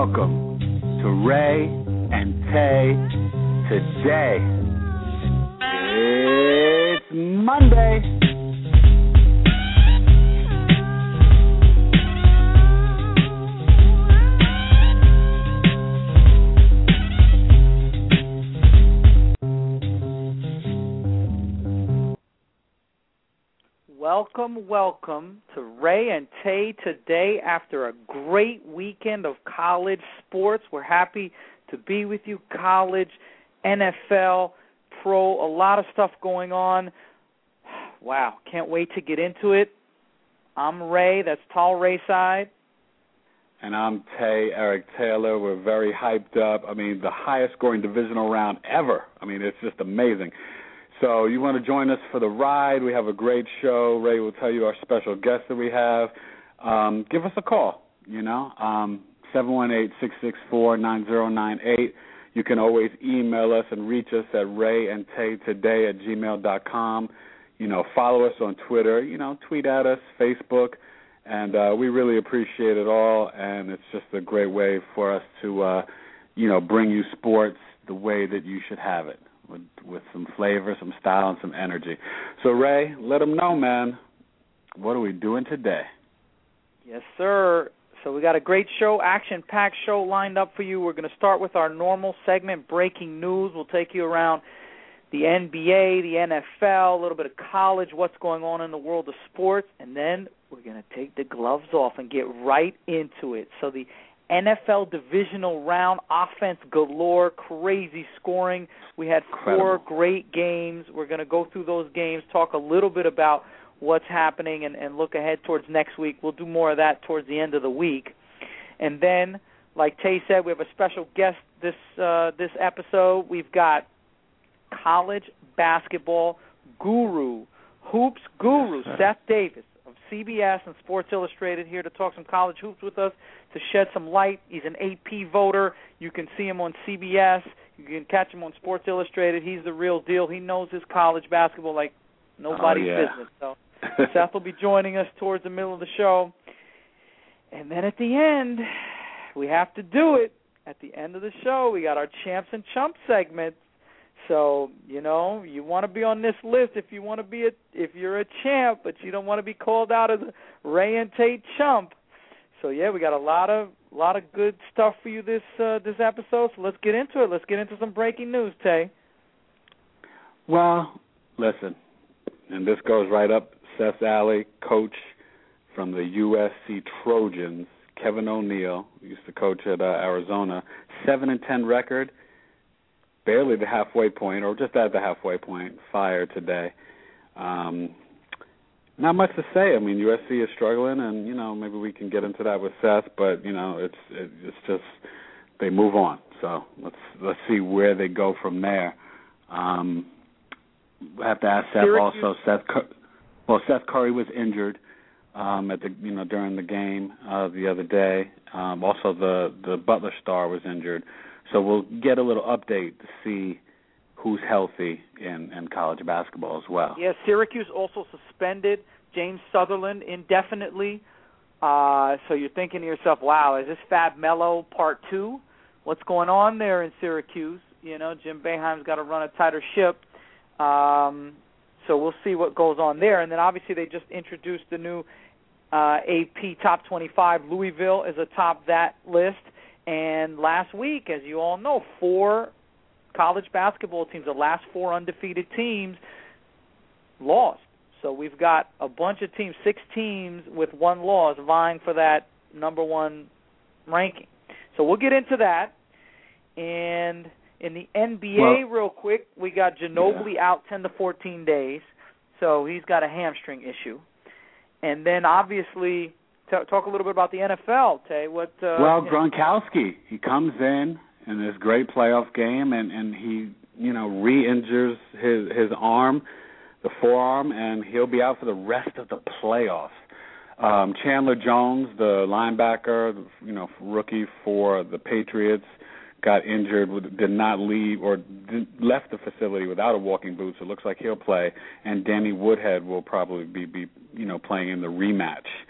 welcome to Ray and Tay Today. It's Monday. Welcome to Ray and Tay Today after a great weekend of college sports. We're happy to be with you. College, NFL, pro, a lot of stuff going on. Wow, can't wait to get into it. I'm Ray, that's Tall Ray Side. And I'm Tay, Eric Taylor. We're very hyped up. I mean, the highest scoring divisional round ever. I mean, it's just amazing. So you want to join us for the ride? We have a great show. Ray will tell you our special guests that we have. Give us a call, 718-664-9098. You can always email us and reach us at rayandtaytoday@gmail.com. Follow us on Twitter, tweet at us, Facebook, and we really appreciate it all, and it's just a great way for us to, bring you sports the way that you should have it. With some flavor, some style, and some energy. So, Ray, let them know, man. What are we doing today? Yes, sir. So we got a great show, action-packed show lined up for you. We're going to start with our normal segment, Breaking News. We'll take you around the NBA, the NFL, a little bit of college, what's going on in the world of sports, and then we're going to take the gloves off and get right into it. So the NFL divisional round, offense galore, crazy scoring. We had four great games. We're going to go through those games, talk a little bit about what's happening, and look ahead towards next week. We'll do more of that towards the end of the week. And then, like Tay said, we have a special guest this episode. We've got college basketball guru, hoops guru, Seth Davis of CBS and Sports Illustrated, here to talk some college hoops with us, to shed some light. He's an AP voter. You can see him on CBS. You can catch him on Sports Illustrated. He's the real deal. He knows his college basketball like nobody's business. So Seth will be joining us towards the middle of the show. And then at the end, we have to do it. At the end of the show, we got our Champs and Chumps segment. So, you want to be on this list if you're a champ, but you don't want to be called out as a Ray and Tate chump. So, yeah, we got a lot of good stuff for you this episode. So let's get into it. Let's get into some breaking news, Tay. Well, listen, and this goes right up Seth's alley. Coach from the USC Trojans, Kevin O'Neal, who used to coach at Arizona, 7-10 record. Barely the halfway point, or just at the halfway point, fired today. Not much to say. I mean, USC is struggling, and, maybe we can get into that with Seth, but, it's just they move on. So let's see where they go from there. I have to ask Seth also. Seth Curry was injured during the game the other day. Also, the Butler star was injured. So we'll get a little update to see who's healthy in college basketball as well. Yeah, Syracuse also suspended James Sutherland indefinitely. So you're thinking to yourself, wow, is this Fab Melo Part 2? What's going on there in Syracuse? Jim Boeheim's got to run a tighter ship. So we'll see what goes on there. And then obviously they just introduced the new AP Top 25. Louisville is atop that list. And last week, as you all know, 4 college basketball teams, the last 4 undefeated teams, lost. So we've got a bunch of teams, 6 teams with 1 loss vying for that number 1 ranking. So we'll get into that. And in the NBA, real quick, we got Ginobili out 10 to 14 days. So he's got a hamstring issue. And then obviously, talk a little bit about the NFL, Tay. Gronkowski, he comes in this great playoff game, and he, re-injures his arm, the forearm, and he'll be out for the rest of the playoffs. Chandler Jones, the linebacker, rookie for the Patriots, got injured, did not leave or left the facility without a walking boot, so it looks like he'll play. And Danny Woodhead will probably be playing in the rematch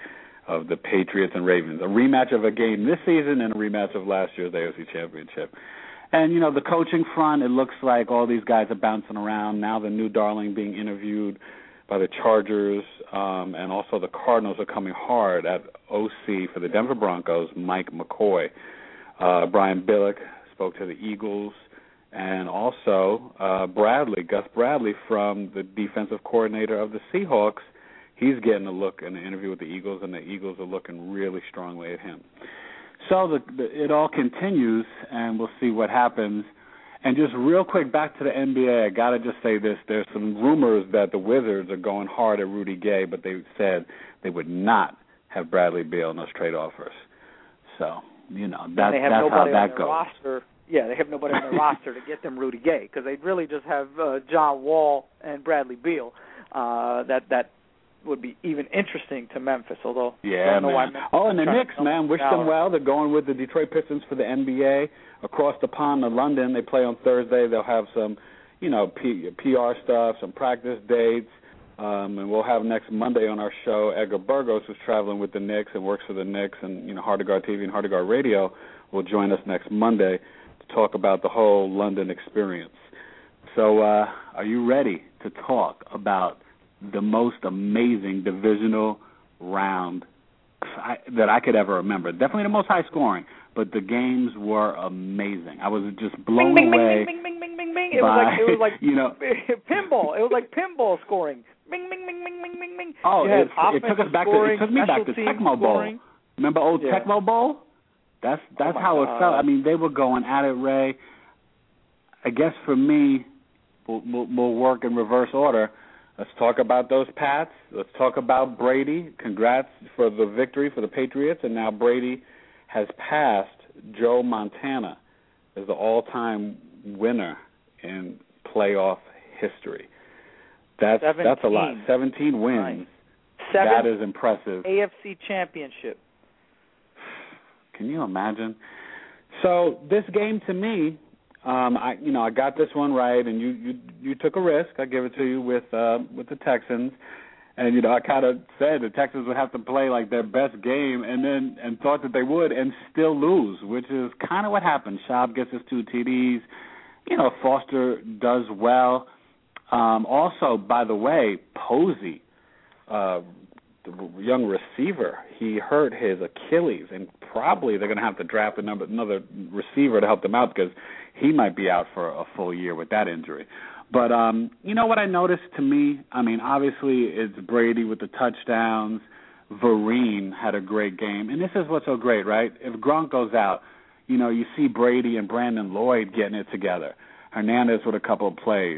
of the Patriots and Ravens. A rematch of a game this season and a rematch of last year's AFC Championship. And, you know, the coaching front, it looks like all these guys are bouncing around. Now the new darling being interviewed by the Chargers, and also the Cardinals are coming hard at OC for the Denver Broncos, Mike McCoy. Brian Billick spoke to the Eagles, and also Gus Bradley from the defensive coordinator of the Seahawks. He's getting a look in the interview with the Eagles, and the Eagles are looking really strongly at him. So it all continues, and we'll see what happens. And just real quick, back to the NBA, I got to just say this. There's some rumors that the Wizards are going hard at Rudy Gay, but they said they would not have Bradley Beal in those trade offers. So, you know, that's how that goes. Roster. Yeah, they have nobody on their roster to get them Rudy Gay because they'd really just have John Wall and Bradley Beal. That would be even interesting to Memphis, although I don't know why Memphis. Oh, and the Knicks, man, wish them well. They're going with the Detroit Pistons for the NBA. Across the pond to London, they play on Thursday. They'll have some, you know, PR stuff, some practice dates, and we'll have next Monday on our show Edgar Burgos, who's traveling with the Knicks and works for the Knicks, and, you know, Hard to Guard TV and Hard to Guard Radio will join us next Monday to talk about the whole London experience. So are you ready to talk about the most amazing divisional round that I could ever remember? Definitely the most high scoring, but the games were amazing. I was just blown away. Bing, bing, bing, bing, bing. It was like you know, pinball. It was like pinball scoring. Bing, bing, bing, bing, bing, bing, bing. Oh, it took us back scoring, to it took me back to Tecmo Bowl. Remember old Tecmo Bowl? That's how it felt. I mean, they were going at it, Ray. I guess for me, we'll work in reverse order. Let's talk about those Pats. Let's talk about Brady. Congrats for the victory for the Patriots. And now Brady has passed Joe Montana as the all-time winner in playoff history. That's a lot. 17 wins. Nice. That is impressive. AFC Championship. Can you imagine? So this game to me, I got this one right, and you took a risk. I give it to you with the Texans, and I kind of said the Texans would have to play like their best game, and thought that they would, and still lose, which is kind of what happened. Schaub gets his 2 TDs. Foster does well. Also, by the way, Posey, the young receiver, he hurt his Achilles, and probably they're going to have to draft another receiver to help them out because he might be out for a full year with that injury. But what I noticed to me, obviously it's Brady with the touchdowns. Vereen had a great game. And this is what's so great, right? If Gronk goes out, you see Brady and Brandon Lloyd getting it together. Hernandez with a couple of plays.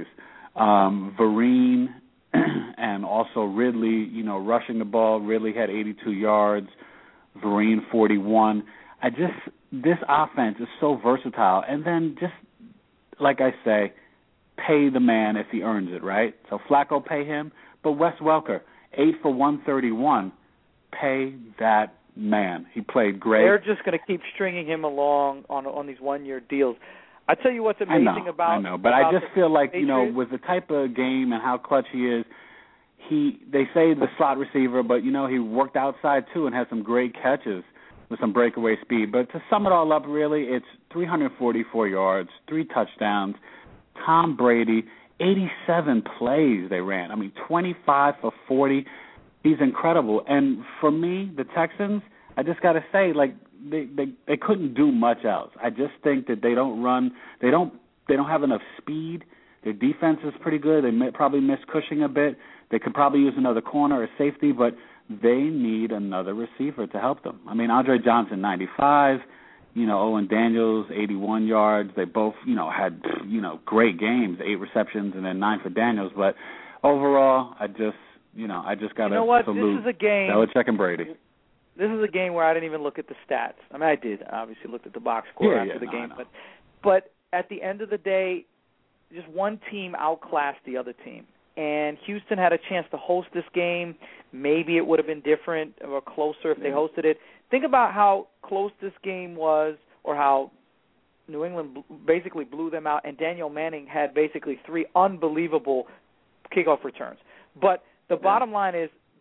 Vereen and also Ridley, rushing the ball. Ridley had 82 yards. Vereen 41. This offense is so versatile. And then just, like I say, pay the man if he earns it, right? So Flacco, pay him. But Wes Welker, 8 for 131. Pay that man. He played great. They're just going to keep stringing him along on these one-year deals. I tell you what's amazing about I know, but I just feel like, with the type of game and how clutch he is, they say the slot receiver, but, he worked outside too and had some great catches with some breakaway speed. But to sum it all up, really, it's 344 yards, 3 touchdowns. Tom Brady, 87 plays they ran. 25 for 40. He's incredible. And for me, the Texans, I just got to say, they couldn't do much else. I just think that they don't run. They don't have enough speed. Their defense is pretty good. They probably miss Cushing a bit. They could probably use another corner or safety, but they need another receiver to help them. Andre Johnson, 95. Owen Daniels, 81 yards. They both, had, great games, 8 receptions and then 9 for Daniels. But overall, I just got to salute this is a game, Belichick and Brady. This is a game where I didn't even look at the stats. I did. Obviously looked at the box score after the game. But at the end of the day, just one team outclassed the other team. And Houston had a chance to host this game. Maybe it would have been different or closer if they hosted it. Think about how close this game was, or how New England basically blew them out, and Daniel Manning had basically 3 unbelievable kickoff returns. But the bottom line is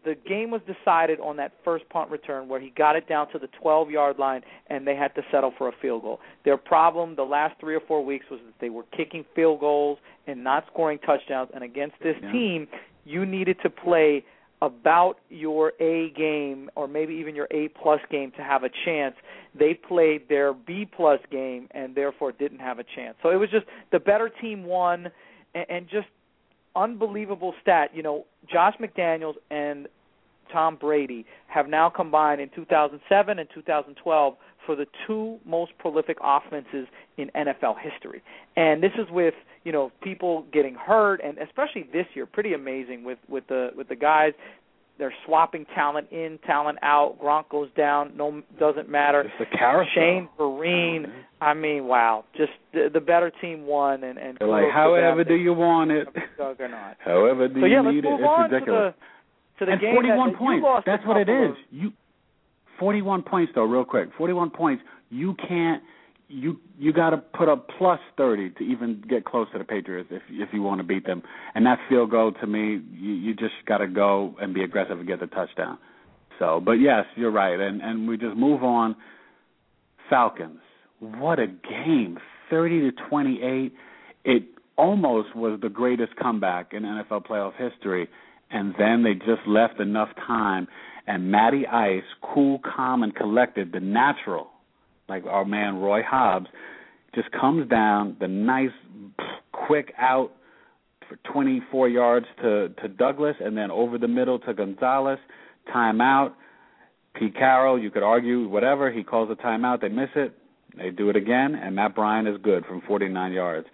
the game was decided on that first punt return where he got it down to the 12-yard line and they had to settle for a field goal. Their problem the last 3 or 4 weeks was that they were kicking field goals and not scoring touchdowns. And against this team, you needed to play about your A game or maybe even your A-plus game to have a chance. They played their B-plus game and therefore didn't have a chance. So it was just the better team won, and just unbelievable stat. You know, Josh McDaniels and Tom Brady have now combined in 2007 and 2012 for the 2 most prolific offenses in NFL history. And this is with, you know, people getting hurt, and especially this year, pretty amazing with the guys. They're swapping talent in, talent out. Gronk goes down, doesn't matter. It's the carousel. Shane Vereen, I mean, wow, just the better team won. And they're like, however do you want it? Juggernaut. However do you need it? Let's move on it's ridiculous. to the and game 41 that points. You lost. That's what it is. 41 points, though, real quick. 41 points. You can't. You got to put up plus 30 to even get close to the Patriots if you want to beat them. And that field goal, to me, you just got to go and be aggressive and get the touchdown. So, but yes, you're right. And we just move on. Falcons. What a game. 30-28. It almost was the greatest comeback in NFL playoff history. And then they just left enough time. And Matty Ice, cool, calm, and collected, the natural, like our man Roy Hobbs, just comes down, the nice, quick out for 24 yards to Douglas, and then over the middle to Gonzalez, timeout. Pete Carroll, you could argue whatever, he calls a timeout, they miss it, they do it again, and Matt Bryan is good from 49 yards.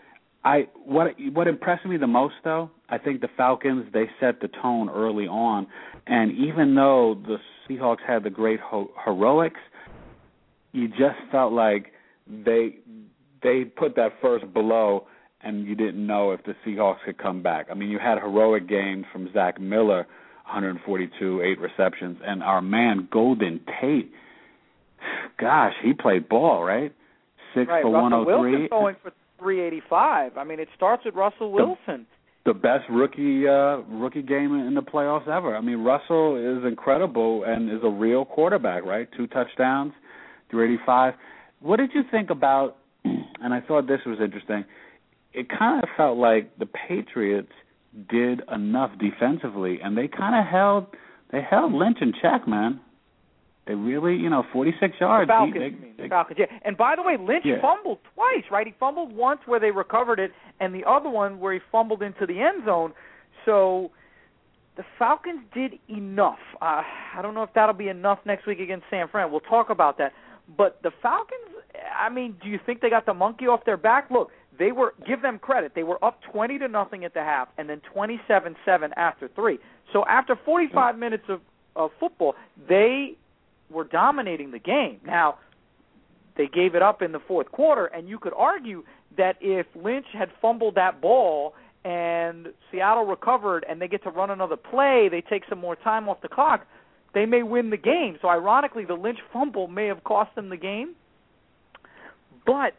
What impressed me the most, though, I think the Falcons, they set the tone early on, and even though the Seahawks had the great heroics, you just felt like they put that first blow, and you didn't know if the Seahawks could come back. I mean, you had heroic games from Zach Miller, 142, 8 receptions, and our man Golden Tate, gosh, he played ball, right? 6 for 103. Russell Wilson going for 385. I mean, it starts with Russell Wilson. The best rookie game in the playoffs ever. I mean, Russell is incredible and is a real quarterback, right? 2 touchdowns, 385. What did you think about, and I thought this was interesting, it kind of felt like the Patriots did enough defensively, and they kind of held Lynch in check, man. They really, 46 yards. The Falcons, yeah. And by the way, Lynch fumbled twice, right? He fumbled once where they recovered it, and the other one where he fumbled into the end zone. So the Falcons did enough. I don't know if that'll be enough next week against San Fran. We'll talk about that. But the Falcons, I mean, do you think they got the monkey off their back? Look, give them credit. They were up 20-0 at the half, and then 27-7 after 3. So after 45 minutes of football, they were dominating the game. Now, they gave it up in the fourth quarter, and you could argue that if Lynch had fumbled that ball and Seattle recovered and they get to run another play, they take some more time off the clock, they may win the game. So ironically, the Lynch fumble may have cost them the game, but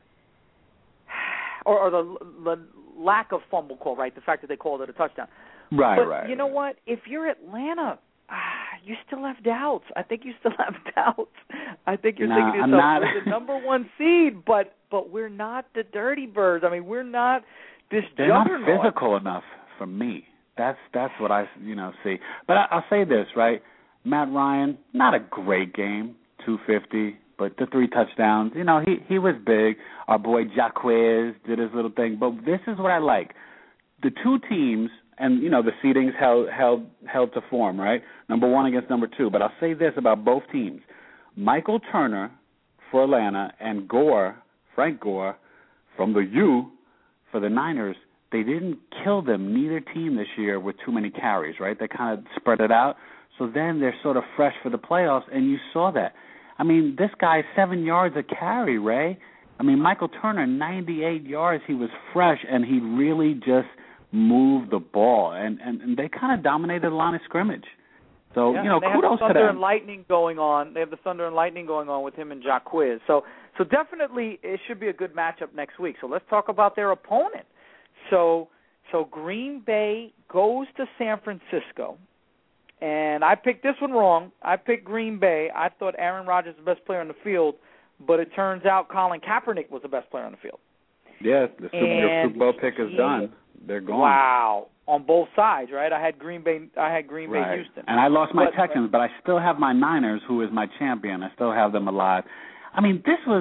or the lack of fumble call, right? The fact that they called it a touchdown. But you know what? If you're Atlanta, you still have doubts. I think you still have doubts. I think you're thinking to yourself, we're the number 1 seed, but we're not the Dirty Birds. I mean, we're not this juggernaut. They're not physical enough for me. That's what I see. But I'll say this, right? Matt Ryan, not a great game, 250, but the 3 touchdowns. He was big. Our boy Jaquez did his little thing. But this is what I like. The 2 teams, and, the seedings held to form, right? Number 1 against number 2. But I'll say this about both teams. Michael Turner for Atlanta and Frank Gore, from the U for the Niners, they didn't kill them, neither team this year, with too many carries, right? They kind of spread it out. So then they're sort of fresh for the playoffs, and you saw that. I mean, this guy, 7 yards a carry, Ray. I mean, Michael Turner, 98 yards. He was fresh, and he really just moved the ball, and they kind of dominated the line of scrimmage. So, kudos to them. They have the Thunder and Lightning going on. They have the Thunder and Lightning going on with him and Jaquez. So definitely it should be a good matchup next week. So let's talk about their opponent. So Green Bay goes to San Francisco, And I picked this one wrong. I picked Green Bay. I thought Aaron Rodgers was the best player on the field, but it turns out Colin Kaepernick was the best player on the field. Yes, your Super Bowl pick is done. They're gone. Wow. On both sides, right? I had Green Bay Houston. And I lost my Texans, but I still have my Niners, who is my champion. I still have them alive. I mean, this was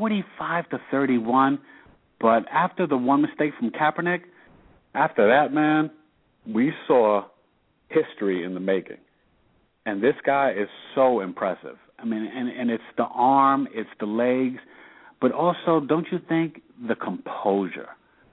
45-31, but after the one mistake from Kaepernick, after that, man, we saw history in the making. And this guy is so impressive. I mean, and it's the arm, it's the legs, but also, don't you think, the composure.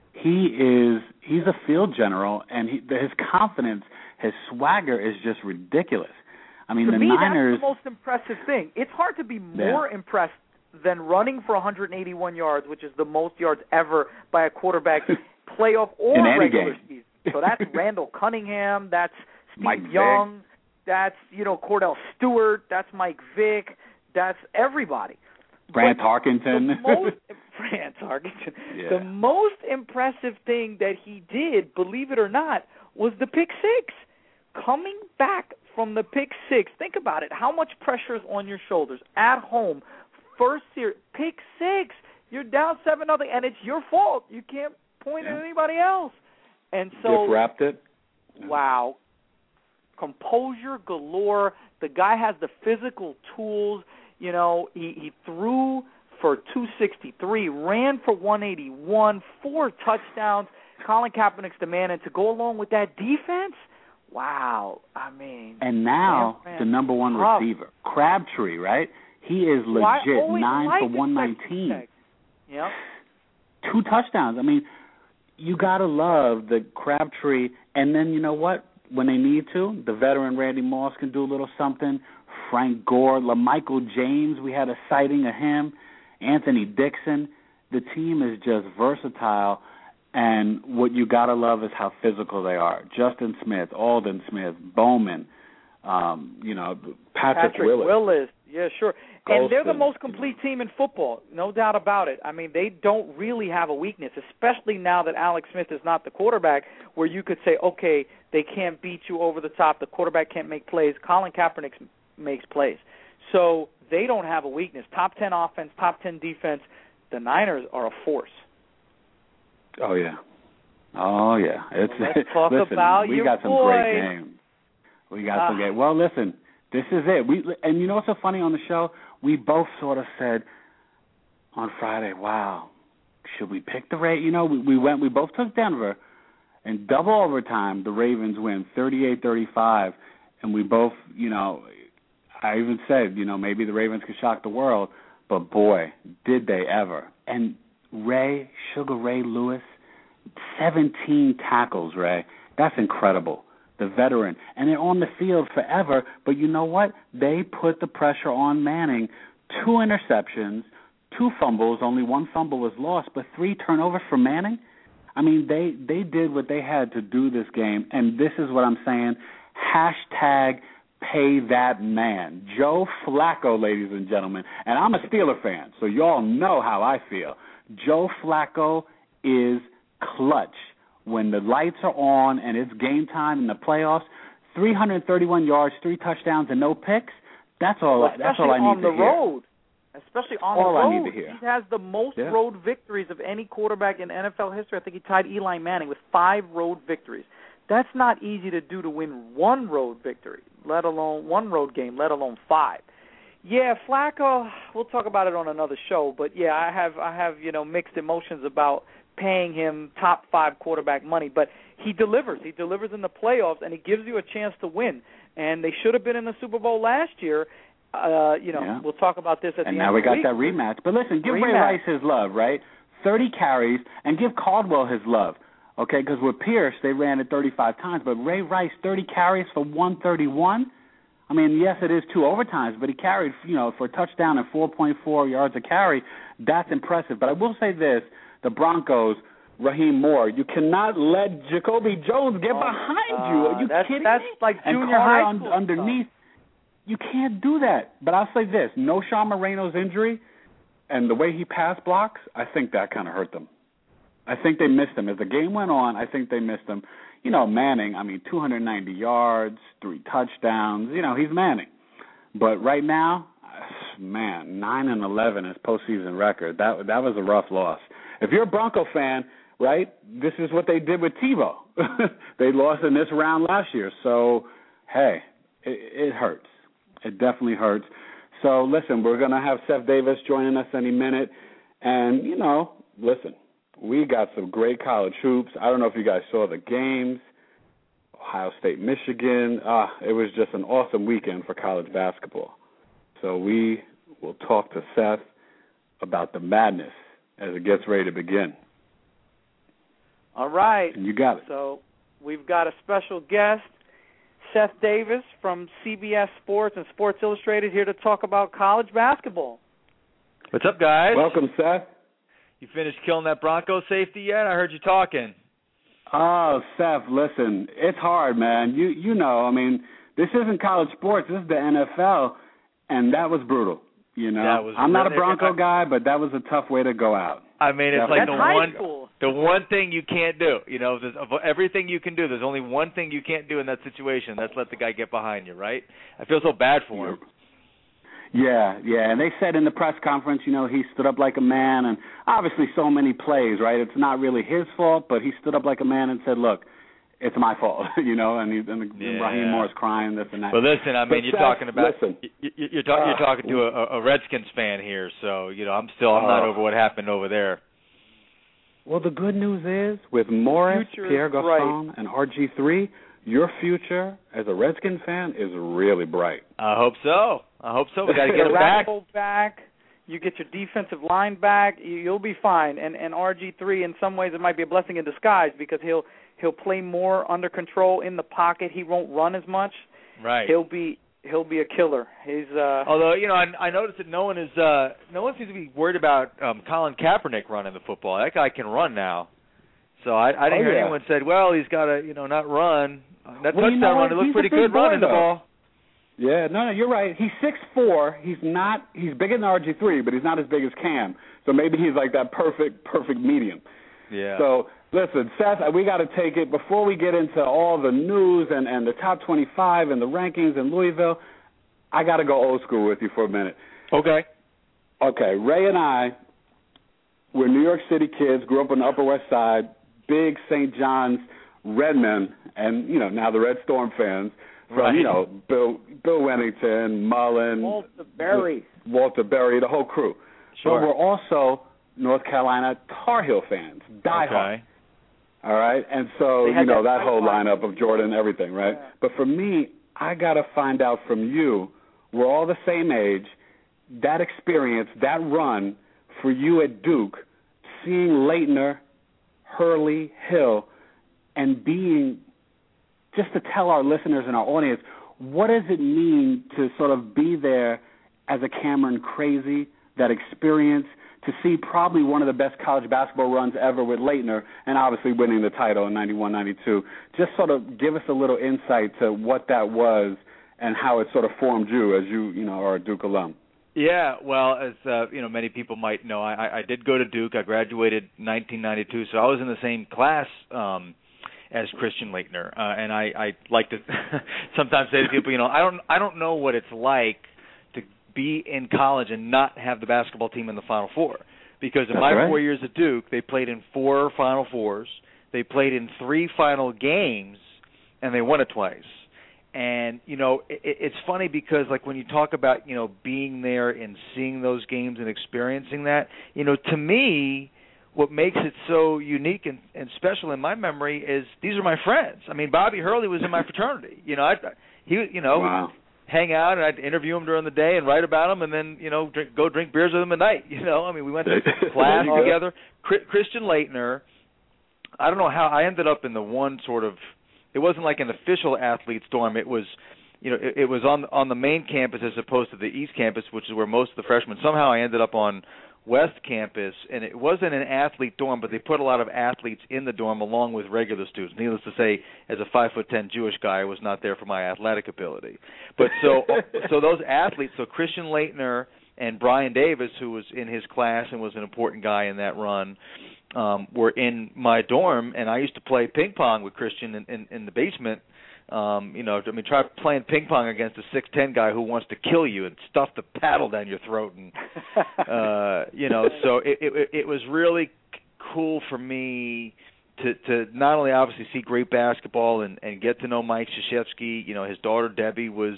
He's a field general, and his confidence, his swagger is just ridiculous. I mean, to the me, Niners. That's the most impressive thing. It's hard to be more impressed than running for 181 yards, which is the most yards ever by a quarterback, playoff or regular season. So that's Randall Cunningham, that's Steve Mike Young, Vick. that's Cordell Stewart, that's Mike Vick, that's everybody. Brant Tarkenton. Brant Tarkenton. Yeah. The most impressive thing that he did, believe it or not, was the pick six. Coming back from the pick six, think about it. How much pressure is on your shoulders at home? First series, pick six. You're down 7-0, and it's your fault. You can't point at anybody else. And so, Gift wrapped it. Wow. Composure galore. The guy has the physical tools. He threw for 263, ran for 181, 4 touchdowns. Colin Kaepernick's the man, and to go along with that defense, wow. I mean, and now the number one receiver, Crabtree, right? He is legit 9 for 119. Yep. 2 touchdowns. I mean, you gotta love the Crabtree, and then you know what? When they need to, the veteran Randy Moss can do a little something. Frank Gore, LaMichael James, we had a sighting of him. Anthony Dixon. The team is just versatile, and what you gotta love is how physical they are. Justin Smith, Aldon Smith, Bowman, Patrick Willis. Yeah, sure. Golston, and they're the most complete team in football, no doubt about it. I mean, they don't really have a weakness, especially now that Alex Smith is not the quarterback, where you could say, okay, they can't beat you over the top, the quarterback can't make plays. Colin Kaepernick makes plays. So they don't have a weakness. Top 10 offense, top 10 defense. The Niners are a force. Oh, yeah. Let's talk listen, about we your got some boy. great games. We got some great. Well, listen, this is it. And you know what's so funny on the show? We both sort of said on Friday, wow, should we pick the Ravens? We both took Denver. In double overtime, the Ravens win 38-35. And we both, I even said, maybe the Ravens could shock the world. But, boy, did they ever. And Sugar Ray Lewis, 17 tackles, Ray. That's incredible. The veteran. And they're on the field forever. But you know what? They put the pressure on Manning. 2 interceptions, 2 fumbles. Only 1 fumble was lost, but 3 turnovers for Manning. I mean, they did what they had to do this game. And this is what I'm saying. Hashtag pay that man. Joe Flacco, ladies and gentlemen. And I'm a Steeler fan, so you all know how I feel. Joe Flacco is clutch. When the lights are on and it's game time in the playoffs, 331 yards, 3 touchdowns, and no picks, that's all I need to hear. Especially on the road. I need to hear. He has the most road victories of any quarterback in NFL history. I think he tied Eli Manning with 5 road victories. That's not easy to do, to win 1 road victory, let alone 1 road game, let alone 5. Yeah, Flacco, we'll talk about it on another show, but yeah, I have mixed emotions about paying him top 5 quarterback money, but he delivers. He delivers in the playoffs, and he gives you a chance to win. And they should have been in the Super Bowl last year. We'll talk about this at the end of the week. And now we got that rematch. But listen, give Ray Rice his love, right? 30 carries, and give Caldwell his love. Okay, because with Pierce, they ran it 35 times, but Ray Rice, 30 carries for 131. I mean, yes, it is 2 overtimes, but he carried, for a touchdown and 4.4 yards a carry. That's impressive. But I will say this, the Broncos, Raheem Moore, you cannot let Jacoby Jones get behind you. Are you kidding me? That's like junior high school underneath. You can't do that. But I'll say this, no Sean Moreno's injury and the way he pass blocks, I think that kind of hurt them. I think they missed him. As the game went on, I think they missed him. Manning, 290 yards, 3 touchdowns. He's Manning. But right now, man, 9-11 is postseason record. That was a rough loss. If you're a Bronco fan, right, this is what they did with Tebow. They lost in this round last year. So, hey, it hurts. It definitely hurts. So, listen, we're going to have Seth Davis joining us any minute. And, listen, we got some great college hoops. I don't know if you guys saw the games. Ohio State, Michigan. It was just an awesome weekend for college basketball. So we will talk to Seth about the madness as it gets ready to begin. All right. And you got it. So we've got a special guest, Seth Davis from CBS Sports and Sports Illustrated, here to talk about college basketball. What's up, guys? Welcome, Seth. You finished killing that Bronco safety yet? I heard you talking. Oh, Seth, listen, it's hard, man. This isn't college sports. This is the NFL, and that was brutal. I'm not a Bronco guy, but that was a tough way to go out. It's like school. The one thing you can't do. Of everything you can do, there's only one thing you can't do in that situation. That's let the guy get behind you, right? I feel so bad for him. Yeah, and they said in the press conference, he stood up like a man, and obviously so many plays, right? It's not really his fault, but he stood up like a man and said, look, it's my fault, and Raheem Morris crying, this and that. Well, listen, you're Seth, talking about listen. You're talking to a Redskins fan here, so I'm not over what happened over there. Well, the good news is with Morris, Pierre Garçon, and RG3, your future as a Redskins fan is really bright. I hope so. We got to get him back. You get your defensive line back. You'll be fine. And RG3, in some ways, it might be a blessing in disguise because he'll play more under control in the pocket. He won't run as much. Right. He'll be a killer. He's although I noticed that no one seems to be worried about Colin Kaepernick running the football. That guy can run now. So I didn't hear anyone said, well, he's got to not run. That touchdown run, it looked pretty good running the ball. Yeah, no, you're right. He's 6'4". He's bigger than RG3, but he's not as big as Cam. So maybe he's like that perfect medium. Yeah. So listen, Seth, we got to take it before we get into all the news and the top 25 and the rankings in Louisville. I got to go old school with you for a minute. Okay. Ray and I were New York City kids, grew up on the Upper West Side, big St. John's Redmen, and now the Red Storm fans. From, Bill Wennington, Mullen, Walter Berry, the whole crew. Sure. But we're also North Carolina Tar Heel fans, diehard. Okay. All right? And so, that whole lineup of Jordan and everything, right? Yeah. But for me, I got to find out from you, we're all the same age, that experience, that run for you at Duke, seeing Leitner, Hurley, Hill, and being – just to tell our listeners and our audience, what does it mean to sort of be there as a Cameron Crazy, that experience, to see probably one of the best college basketball runs ever with Leitner, and obviously winning the title in 91-92. Just sort of give us a little insight to what that was and how it sort of formed you as you are a Duke alum. Yeah, well, as many people might know, I did go to Duke. I graduated in 1992, so I was in the same class as Christian Leitner, and I like to sometimes say to people, I don't know what it's like to be in college and not have the basketball team in the Final Four, because in my 4 years at Duke, they played in 4 Final Fours, they played in 3 final games, and they won it twice. And it's funny because like when you talk about being there and seeing those games and experiencing that, to me, what makes it so unique and special in my memory is these are my friends. I mean, Bobby Hurley was in my fraternity. Wow. Hang out, and I'd interview him during the day and write about him, and then go drink beers with him at night. We went to class together. Christian Leitner, I don't know how I ended up in the one sort of. It wasn't like an official athlete's dorm. It was, it was on the main campus as opposed to the East Campus, which is where most of the freshmen. Somehow I ended up on West Campus, and it wasn't an athlete dorm, but they put a lot of athletes in the dorm along with regular students. Needless to say, as a 5'10" Jewish guy, I was not there for my athletic ability. But so those athletes, so Christian Leitner and Brian Davis, who was in his class and was an important guy in that run, were in my dorm, and I used to play ping pong with Christian in the basement. Try playing ping pong against a 6'10" guy who wants to kill you and stuff the paddle down your throat, and so it was really cool for me to not only obviously see great basketball and get to know Mike Krzyzewski. His daughter Debbie was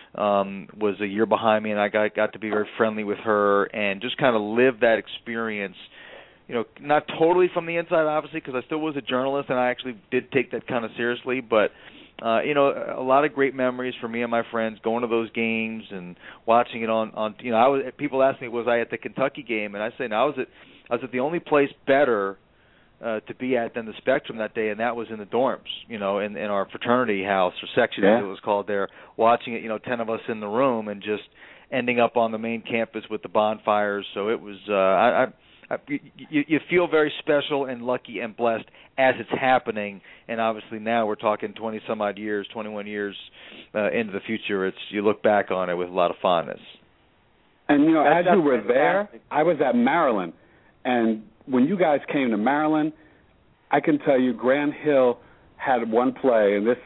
a year behind me, and I got to be very friendly with her and just kind of live that experience. Not totally from the inside, obviously, because I still was a journalist and I actually did take that kind of seriously, but a lot of great memories for me and my friends going to those games and watching it on. People ask me, was I at the Kentucky game? And I say, no, I was at the only place better to be at than the Spectrum that day, and that was in the dorms, in our fraternity house or section, as it was called there, watching it, 10 of us in the room and just ending up on the main campus with the bonfires. So it was, you feel very special and lucky and blessed as it's happening, and obviously now we're talking 20-some-odd years, 21 years into the future. You look back on it with a lot of fondness. And, as you were there, I was at Maryland, and when you guys came to Maryland, I can tell you Grant Hill had one play, and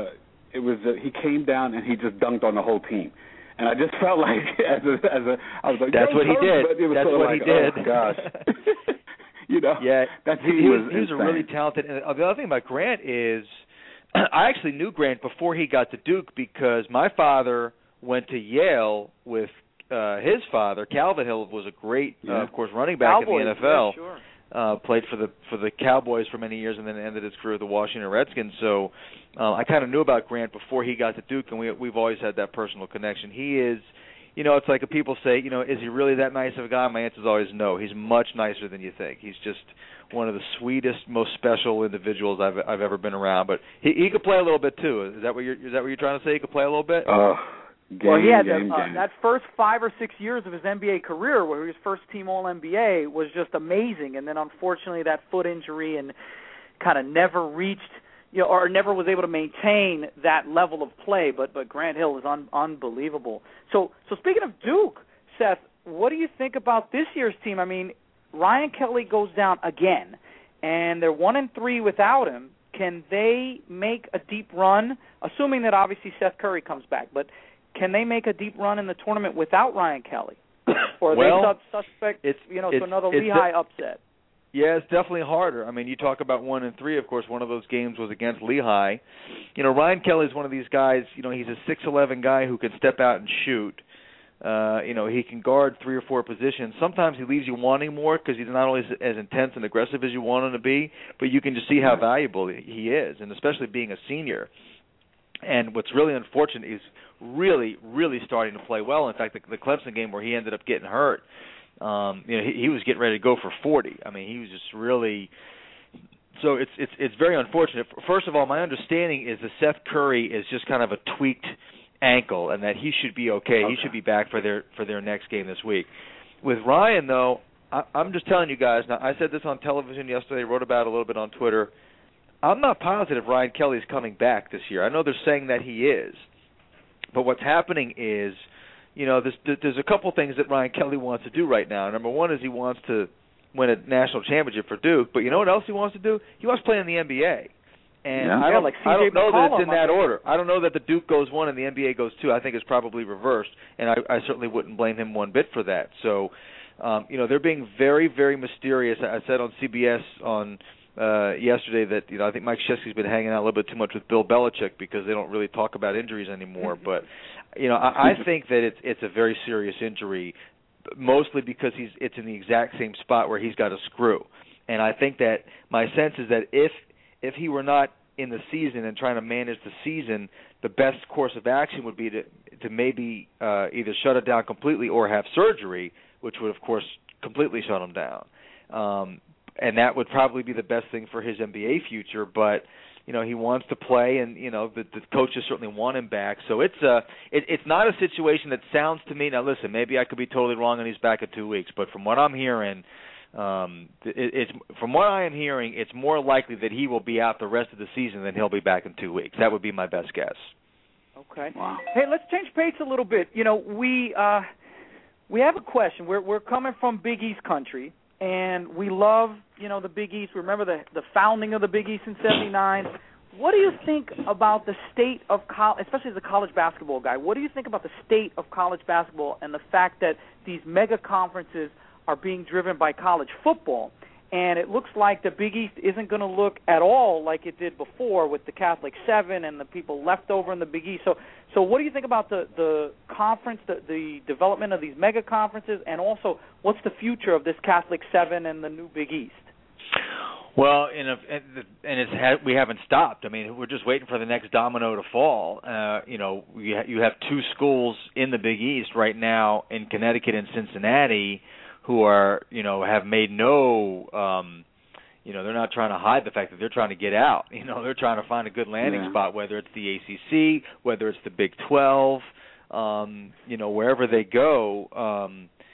he came down and he just dunked on the whole team. And I just felt like, I was like, that's what he did. That's what he did. Oh, gosh. Yeah, he was a really talented. And the other thing about Grant is, I actually knew Grant before he got to Duke because my father went to Yale with his father. Calvin Hill was a great, of course, running back Cowboys, in the NFL. Yeah, sure. Played for the Cowboys for many years and then ended his career with the Washington Redskins. So I kind of knew about Grant before he got to Duke, and we've always had that personal connection. He is, it's like if people say, is he really that nice of a guy? My answer is always no. He's much nicer than you think. He's just one of the sweetest, most special individuals I've ever been around. But he could play a little bit too. Is that what you're trying to say? He could play a little bit? He had that first 5 or 6 years of his NBA career, where he was first-team All-NBA, was just amazing. And then, unfortunately, that foot injury and kind of never reached, or never was able to maintain that level of play. But Grant Hill is unbelievable. So speaking of Duke, Seth, what do you think about this year's team? I mean, Ryan Kelly goes down again, and they're 1-3 without him. Can they make a deep run, assuming that obviously Seth Curry comes back? But can they make a deep run in the tournament without Ryan Kelly? Or are they suspect, to another Lehigh upset? Yeah, it's definitely harder. I mean, you talk about 1-3. Of course, one of those games was against Lehigh. Ryan Kelly is one of these guys. He's a 6'11" guy who can step out and shoot. He can guard 3 or 4 positions. Sometimes he leaves you wanting more because he's not always as intense and aggressive as you want him to be, but you can just see how valuable he is, and especially being a senior. And what's really unfortunate is really, really starting to play well. In fact, the Clemson game where he ended up getting hurt, he was getting ready to go for 40. I mean, he was just really. So it's very unfortunate. First of all, my understanding is that Seth Curry is just kind of a tweaked ankle, and that he should be okay. He should be back for their next game this week. With Ryan, though, I'm just telling you guys. Now, I said this on television yesterday. Wrote about it a little bit on Twitter. I'm not positive Ryan Kelly's coming back this year. I know they're saying that he is. But what's happening is, there's a couple things that Ryan Kelly wants to do right now. Number one is he wants to win a national championship for Duke. But you know what else he wants to do? He wants to play in the NBA. And I don't know that it's in that order. I don't know that the Duke goes 1 and the NBA goes 2. I think it's probably reversed. And I certainly wouldn't blame him one bit for that. So, they're being very, very mysterious. I said on CBS on yesterday that I think Mike Krzyzewski's been hanging out a little bit too much with Bill Belichick because they don't really talk about injuries anymore. But I think that it's a very serious injury, mostly because it's in the exact same spot where he's got a screw. And I think that my sense is that if he were not in the season and trying to manage the season, the best course of action would be to maybe either shut it down completely or have surgery, which would of course completely shut him down. And that would probably be the best thing for his NBA future. But he wants to play, and the coaches certainly want him back. So it's not a situation that sounds to me. Now listen, maybe I could be totally wrong, and he's back in 2 weeks. But from what I'm hearing, it's more likely that he will be out the rest of the season than he'll be back in 2 weeks. That would be my best guess. Okay. Wow. Hey, let's change pace a little bit. We have a question. We're coming from Big East country. and we love, the Big East. Remember the founding of the Big East in '79. What do you think about the state of college, especially as a college basketball guy? What do you think about the state of college basketball and the fact that these mega conferences are being driven by college football? And it looks like the Big East isn't going to look at all like it did before with the Catholic Seven and the people left over in the Big East. So what do you think about the conference, the development of these mega conferences, and also what's the future of this Catholic Seven and the new Big East? Well, we haven't stopped. I mean, we're just waiting for the next domino to fall. You have two schools in the Big East right now in Connecticut and Cincinnati who are, have made no, they're not trying to hide the fact that they're trying to get out. They're trying to find a good landing spot, whether it's the ACC, whether it's the Big 12, wherever they go.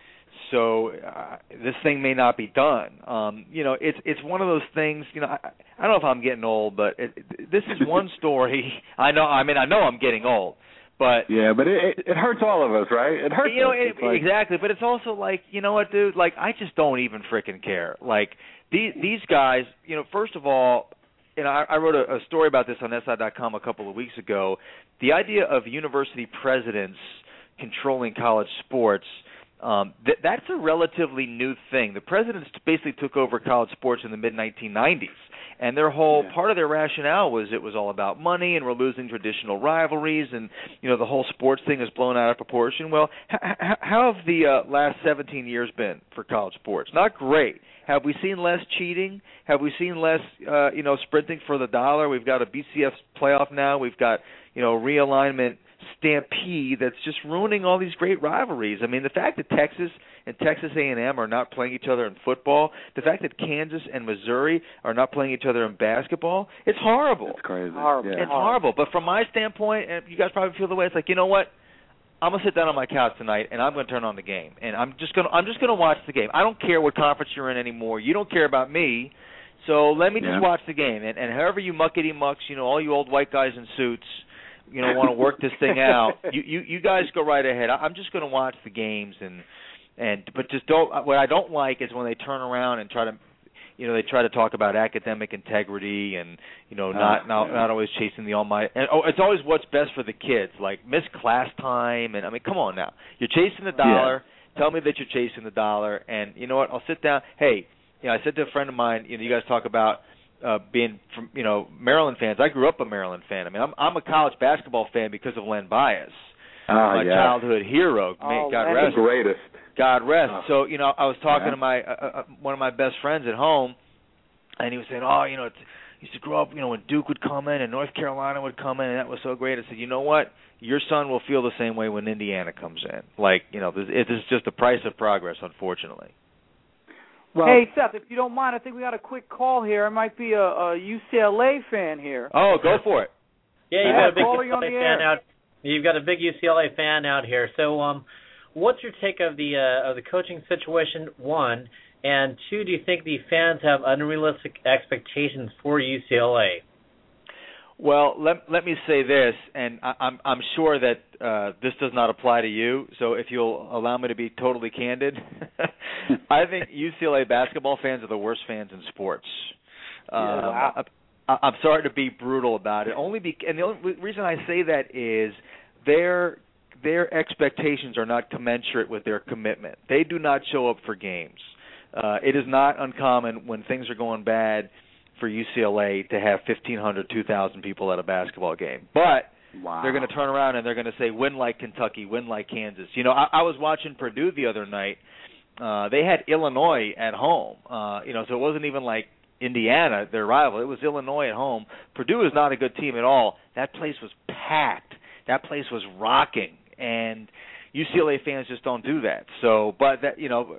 So this thing may not be done. It's one of those things. I don't know if I'm getting old, but this is one story. I know I'm getting old. But but it hurts all of us, right? It hurts us. Exactly. But it's also like, you know what, dude? Like, I just don't even freaking care. Like, these guys, first of all, I wrote a story about this on SI.com a couple of weeks ago. The idea of university presidents controlling college sports, that's a relatively new thing. The presidents basically took over college sports in the mid-1990s. And their whole part of their rationale was it was all about money, and we're losing traditional rivalries, and the whole sports thing is blown out of proportion. Well, how have the last 17 years been for college sports? Not great. Have we seen less cheating? Have we seen less sprinting for the dollar? We've got a BCS playoff now. We've got realignment stampede that's just ruining all these great rivalries. I mean, the fact that Texas and Texas A&M are not playing each other in football, the fact that Kansas and Missouri are not playing each other in basketball, it's horrible. It's crazy. Horrible. Yeah. It's horrible. But from my standpoint, and you guys probably feel the way, it's like, you know what? I'm gonna sit down on my couch tonight and I'm gonna turn on the game, and I'm just gonna watch the game. I don't care what conference you're in anymore. You don't care about me, so let me just watch the game. And however you muckety mucks, all you old white guys in suits, want to work this thing out. You guys go right ahead. I'm just going to watch the games but just don't. What I don't like is when they turn around and try to, they try to talk about academic integrity and not always chasing the almighty. And it's always what's best for the kids, like miss class time. And I mean, come on now, you're chasing the dollar. Yeah. Tell me that you're chasing the dollar. And you know what? I'll sit down. Hey, I said to a friend of mine, you guys talk about being from Maryland fans. I grew up a Maryland fan. I mean, I'm a college basketball fan because of Len Bias, my childhood hero. God rest. The greatest. God rest. So I was talking to my one of my best friends at home, and he was saying, used to grow up, when Duke would come in and North Carolina would come in, and that was so great. I said, you know what? Your son will feel the same way when Indiana comes in. Like, it is just the price of progress, unfortunately. Well, hey, Seth, if you don't mind, I think we got a quick call here. It might be a UCLA fan here. Oh, go for it. Yeah, you've got a big UCLA fan out. You've got a big UCLA fan out here. So, what's your take of the coaching situation? One, and two, do you think the fans have unrealistic expectations for UCLA? Well, let me say this, and I'm sure that this does not apply to you. So if you'll allow me to be totally candid, I think UCLA basketball fans are the worst fans in sports. Wow. I'm sorry to be brutal about it. And the only reason I say that is their expectations are not commensurate with their commitment. They do not show up for games. It is not uncommon when things are going bad for UCLA to have 1,500, 2,000 people at a basketball game. But they're going to turn around and they're going to say, win like Kentucky, win like Kansas. I was watching Purdue the other night. They had Illinois at home. So it wasn't even like Indiana, their rival. It was Illinois at home. Purdue is not a good team at all. That place was packed. That place was rocking. And UCLA fans just don't do that. So, but that,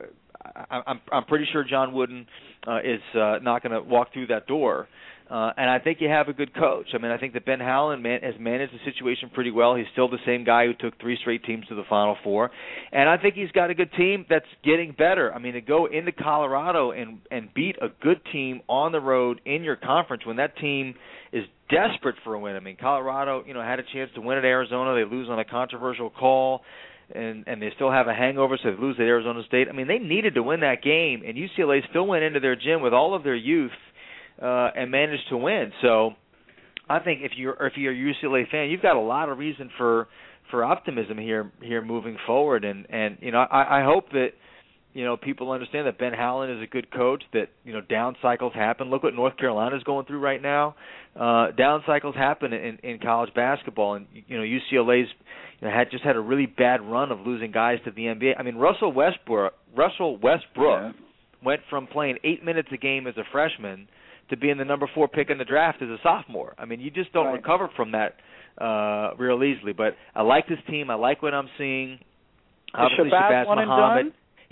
I'm pretty sure John Wooden is not going to walk through that door. And I think you have a good coach. I mean, I think that Ben Howland has managed the situation pretty well. He's still the same guy who took 3 straight teams to the Final Four. And I think he's got a good team that's getting better. I mean, to go into Colorado and beat a good team on the road in your conference when that team is desperate for a win. I mean, Colorado, had a chance to win at Arizona. They lose on a controversial call. and they still have a hangover, so they lose at Arizona State. I mean, they needed to win that game, and UCLA still went into their gym with all of their youth and managed to win. So I think if you're a UCLA fan, you've got a lot of reason for optimism here moving forward, and I hope that people understand that Ben Howland is a good coach, that down cycles happen. Look what North Carolina is going through right now. Down cycles happen in college basketball, and UCLA's had a really bad run of losing guys to the NBA. I mean, Russell Westbrook went from playing 8 minutes a game as a freshman to being the number 4 pick in the draft as a sophomore. I mean, you just don't recover from that real easily. But I like this team. I like what I'm seeing. Obviously, Shabazz Muhammad.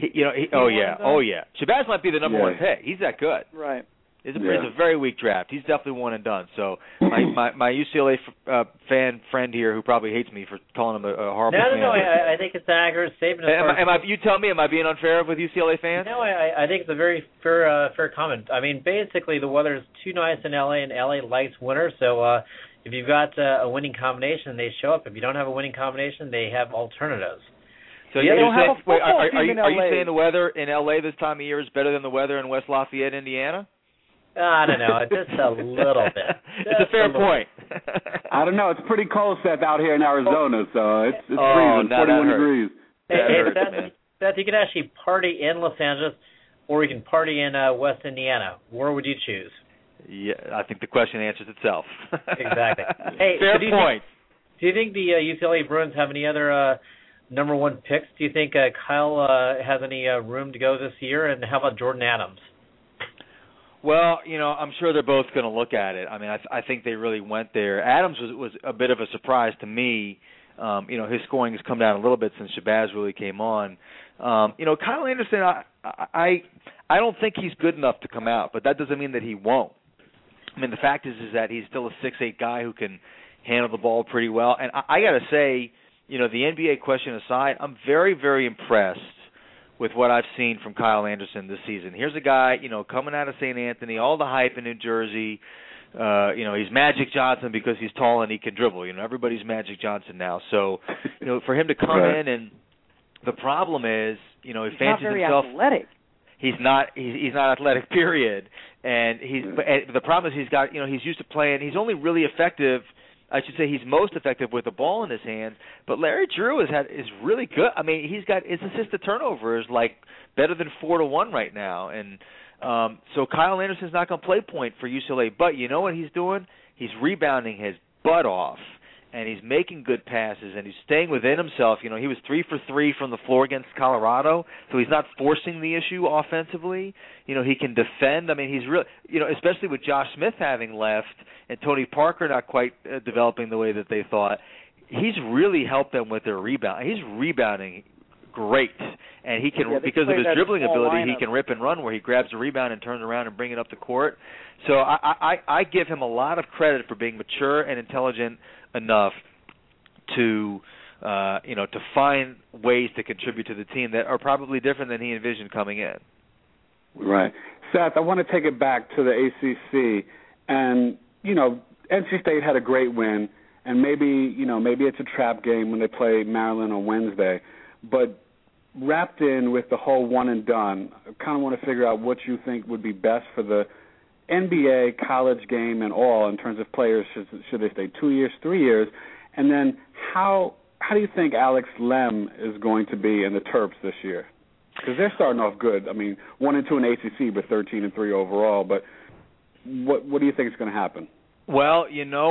Shabazz might be the number 1 pick. He's that good. Right. It's a very weak draft. He's definitely one and done. So my UCLA fan friend here, who probably hates me for calling him a horrible fan. No. I think it's an accurate statement. You tell me, am I being unfair with UCLA fans? No, I think it's a very fair comment. I mean, basically the weather is too nice in LA, and LA likes winter. So if you've got a winning combination, they show up. If you don't have a winning combination, they have alternatives. So you don't have a football team in LA. Are you saying the weather in LA this time of year is better than the weather in West Lafayette, Indiana? I don't know, just a little bit. It's a fair point. I don't know. It's pretty cold, Seth, out here in Arizona, so it's freezing, 41 degrees. Hey, Seth, you can actually party in Los Angeles, or you can party in West Indiana. Where would you choose? Yeah, I think the question answers itself. Exactly. Hey, fair point. Do you think the UCLA Bruins have any other number 1 picks? Do you think Kyle has any room to go this year? And how about Jordan Adams? Well, I'm sure they're both going to look at it. I mean, I think they really went there. Adams was a bit of a surprise to me. His scoring has come down a little bit since Shabazz really came on. Kyle Anderson, I don't think he's good enough to come out, but that doesn't mean that he won't. I mean, the fact is that he's still a 6'8" guy who can handle the ball pretty well. And I got to say, the NBA question aside, I'm very, very impressed with what I've seen from Kyle Anderson this season. Here's a guy, coming out of St. Anthony, all the hype in New Jersey. He's Magic Johnson because he's tall and he can dribble. Everybody's Magic Johnson now. So, for him to come in, and the problem is, he fancies not very himself. Athletic. He's not athletic, period. And the problem is he's used to playing. He's only really effective. I should say he's most effective with the ball in his hands, but Larry Drew is really good. I mean, he's got his assist to turnover is like better than 4-1 right now, and so Kyle Anderson's not going to play point for UCLA. But you know what he's doing? He's rebounding his butt off, and he's making good passes, and he's staying within himself. He was 3 for 3 from the floor against Colorado, so he's not forcing the issue offensively. He can defend. I mean, he's really, especially with Josh Smith having left and Tony Parker not quite developing the way that they thought, he's really helped them with their rebound. He's rebounding great, and he can, because of his dribbling ability, he can rip and run where he grabs a rebound and turns around and bring it up the court. So I give him a lot of credit for being mature and intelligent enough to to find ways to contribute to the team that are probably different than he envisioned coming in. Right. Seth, I want to take it back to the ACC, and NC State had a great win, and maybe it's a trap game when they play Maryland on Wednesday, but wrapped in with the whole one and done, I kind of want to figure out what you think would be best for the NBA, college game, and all in terms of players. Should they stay 2 years, 3 years, and then how do you think Alex Lem is going to be in the Terps this year? Because they're starting off good. I mean, 1-2 in ACC, but 13-3 overall. But what do you think is going to happen? Well,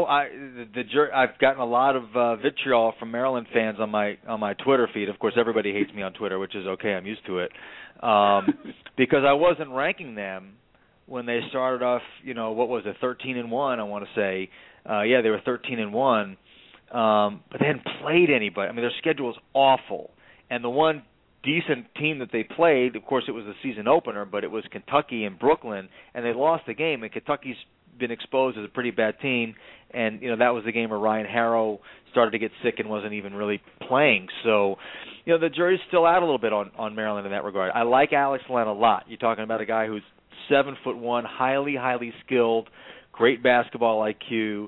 I've gotten a lot of vitriol from Maryland fans on my Twitter feed. Of course, everybody hates me on Twitter, which is okay. I'm used to it, because I wasn't ranking them when they started off. What was it, 13-1? I want to say, they were 13-1, but they hadn't played anybody. I mean, their schedule was awful, and the one decent team that they played, of course, it was the season opener, but it was Kentucky and Brooklyn, and they lost the game. And Kentucky's been exposed as a pretty bad team, and that was the game where Ryan Harrow started to get sick and wasn't even really playing. So, the jury's still out a little bit on Maryland in that regard. I like Alex Len a lot. You're talking about a guy who's 7'1", highly skilled, great basketball IQ.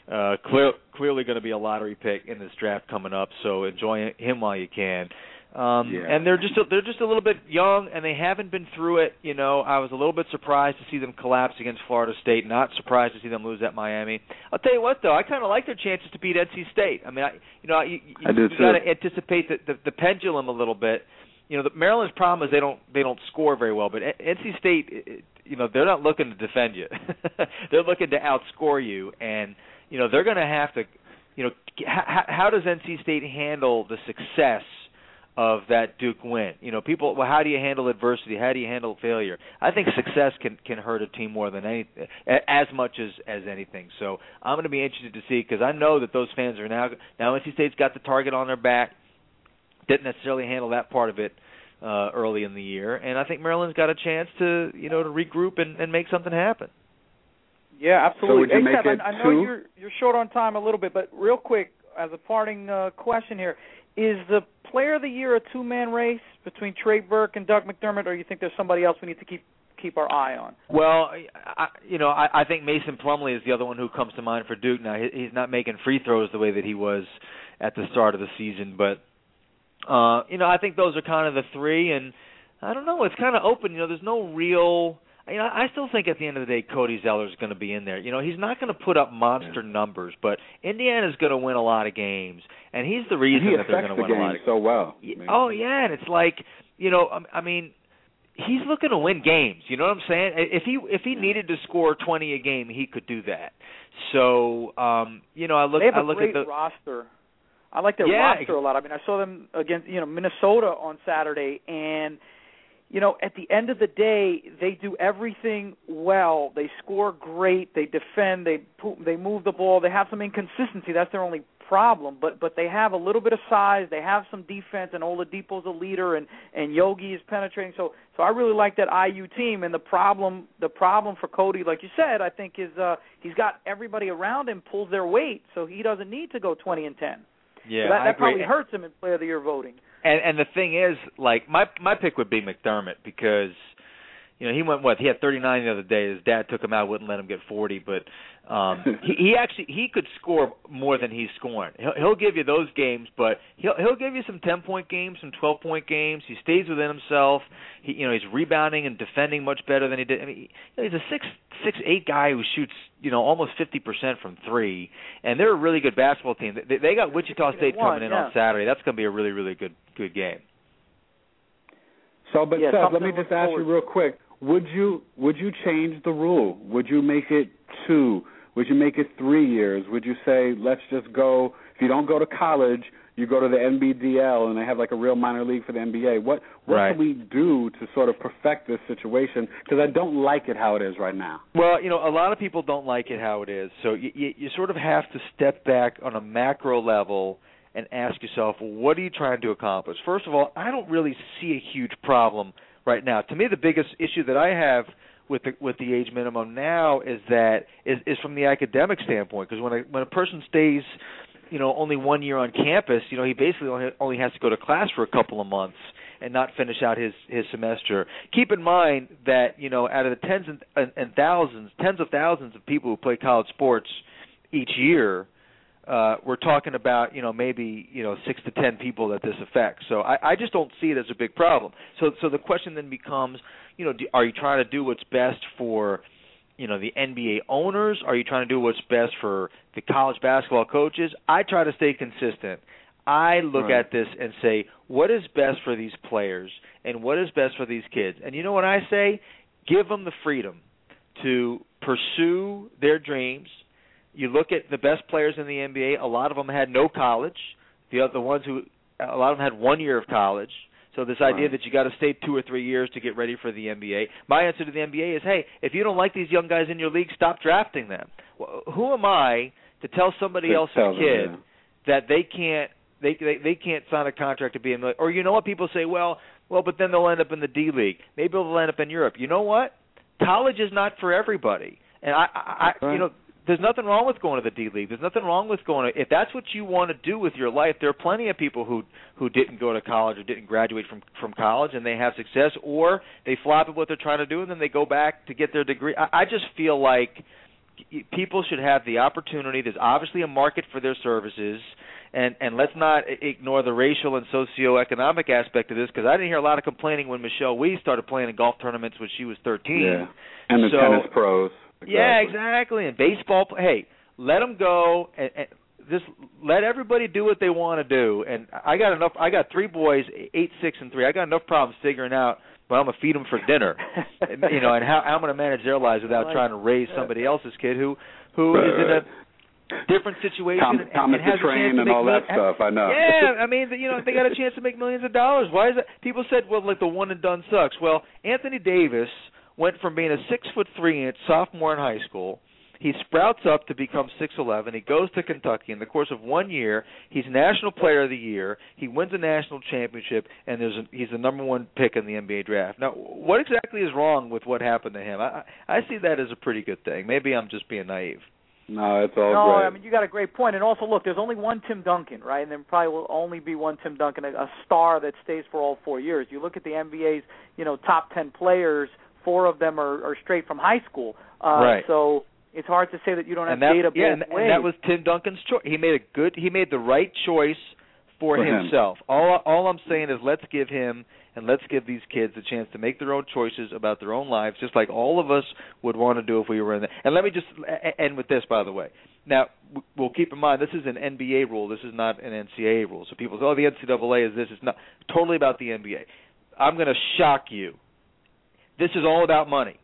clearly going to be a lottery pick in this draft coming up. So enjoy him while you can. And they're just a little bit young, and they haven't been through it. You know, I was a little bit surprised to see them collapse against Florida State. Not surprised to see them lose at Miami. I'll tell you what, though, I kind of like their chances to beat NC State. I mean, you got to anticipate the pendulum a little bit. You know, the Maryland's problem is they don't score very well, but NC State, you know, they're not looking to defend you. They're looking to outscore you, and you know they're going to have to. You know, how does NC State handle the success of that Duke win? You know, people, well, how do you handle adversity? How do you handle failure? I think success can hurt a team more than as much as anything. So I'm going to be interested to see, because I know that those fans are now NC State's got the target on their back. Didn't necessarily handle that part of it early in the year, and I think Maryland's got a chance to regroup and make something happen. Yeah, absolutely. So would you make it I know you're short on time a little bit, but real quick, as a parting question here, is the Player of the Year a two-man race between Trey Burke and Doug McDermott, or you think there's somebody else we need to keep our eye on? Well, I think Mason Plumlee is the other one who comes to mind for Duke. Now, he's not making free throws the way that he was at the start of the season, but I think those are kind of the three, and I don't know, it's kind of open. You know, there's no real. I still think at the end of the day, Cody Zeller is going to be in there. You know, he's not going to put up monster numbers, but Indiana's going to win a lot of games, and he's the reason that they're going to win a lot of games. So well. Oh yeah, and it's like, I mean, he's looking to win games. You know what I'm saying? If he needed to score 20 a game, he could do that. So, I look they have a great roster. I like their roster a lot. I mean, I saw them against Minnesota on Saturday, and at the end of the day, they do everything well. They score great. They defend. They move the ball. They have some inconsistency. That's their only problem. But they have a little bit of size. They have some defense, and Oladipo's a leader, and Yogi is penetrating. So I really like that IU team. And the problem for Cody, like you said, I think is he's got everybody around him pulls their weight, so he doesn't need to go 20 and 10. Yeah, so that probably hurts him in Player of the Year voting. And the thing is, like, my pick would be McDermott because, he went, he had 39 the other day. His dad took him out, wouldn't let him get 40, but he could score more than he's scoring. He'll give you those games, but he'll give you some 10-point games, some 12-point games. He stays within himself. He's rebounding and defending much better than he did. I mean, he's a 6'8" guy who shoots, almost 50% from three, and they're a really good basketball team. They got Wichita State coming in on Saturday. That's going to be a really, really good game. So, but Seth, let me just ask you real quick. Would you change the rule? Would you make it 2? Would you make it 3 years? Would you say, let's just go, if you don't go to college, you go to the NBDL, and they have like a real minor league for the NBA. What can we do to sort of perfect this situation? Because I don't like it how it is right now. Well, a lot of people don't like it how it is. So you sort of have to step back on a macro level and ask yourself, what are you trying to accomplish? First of all, I don't really see a huge problem right now. To me, the biggest issue that I have with the age minimum now is from the academic standpoint. Because when a person stays, only 1 year on campus, he basically only has to go to class for a couple of months and not finish out his semester. Keep in mind that out of the tens of thousands of people who play college sports each year, we're talking about, maybe, 6 to 10 people that this affects. So I just don't see it as a big problem. So the question then becomes, are you trying to do what's best for, the NBA owners? Are you trying to do what's best for the college basketball coaches? I try to stay consistent. I look at this and say, what is best for these players and what is best for these kids? And you know what I say? Give them the freedom to pursue their dreams. You look at the best players in the NBA, a lot of them had no college. A lot of them had 1 year of college. So this idea that you got to stay 2 or 3 years to get ready for the NBA. My answer to the NBA is, hey, if you don't like these young guys in your league, stop drafting them. Well, who am I to tell somebody else's kid that they can't sign a contract to be in the league? Or you know what, people say, well, but then they'll end up in the D League. Maybe they'll end up in Europe. You know what? College is not for everybody. And there's nothing wrong with going to the D League. There's nothing wrong with if that's what you want to do with your life. There are plenty of people who didn't go to college or didn't graduate from college and they have success, or they flop at what they're trying to do and then they go back to get their degree. I just feel like people should have the opportunity. There's obviously a market for their services, and let's not ignore the racial and socioeconomic aspect of this, because I didn't hear a lot of complaining when Michelle Wie started playing in golf tournaments when she was 13. Yeah, and the tennis pros. Exactly. Yeah, exactly, and baseball. Hey, let them go, and just let everybody do what they want to do. And I got 3 boys, 8, 6, and 3. I got enough problems figuring out, but I'm gonna feed them for dinner, and how I'm gonna manage their lives without trying to raise somebody else's kid who is in a different situation Thomas and has the Train and all that stuff. I know. Yeah, I mean, they got a chance to make millions of dollars. Why is that? People said, well, like the one and done sucks. Well, Anthony Davis went from being a 6'3" sophomore in high school. He sprouts up to become 6'11". He goes to Kentucky. In the course of 1 year, he's National Player of the Year. He wins a national championship, and he's the number 1 pick in the NBA draft. Now, what exactly is wrong with what happened to him? I see that as a pretty good thing. Maybe I'm just being naive. No, it's all great. No, I mean, you got a great point. And also, look, there's only one Tim Duncan, right? And there probably will only be one Tim Duncan, a star that stays for all 4 years. You look at the NBA's, top 10 players, 4 of them are straight from high school. Right. So it's hard to say that you don't have data both ways. And that was Tim Duncan's choice. He made the right choice for himself. All I'm saying is let's give him and let's give these kids a chance to make their own choices about their own lives, just like all of us would want to do if we were in there. And let me just end with this, by the way. Now, we'll keep in mind, this is an NBA rule. This is not an NCAA rule. So people say, the NCAA is this. It's not. Totally about the NBA. I'm going to shock you. This is all about money.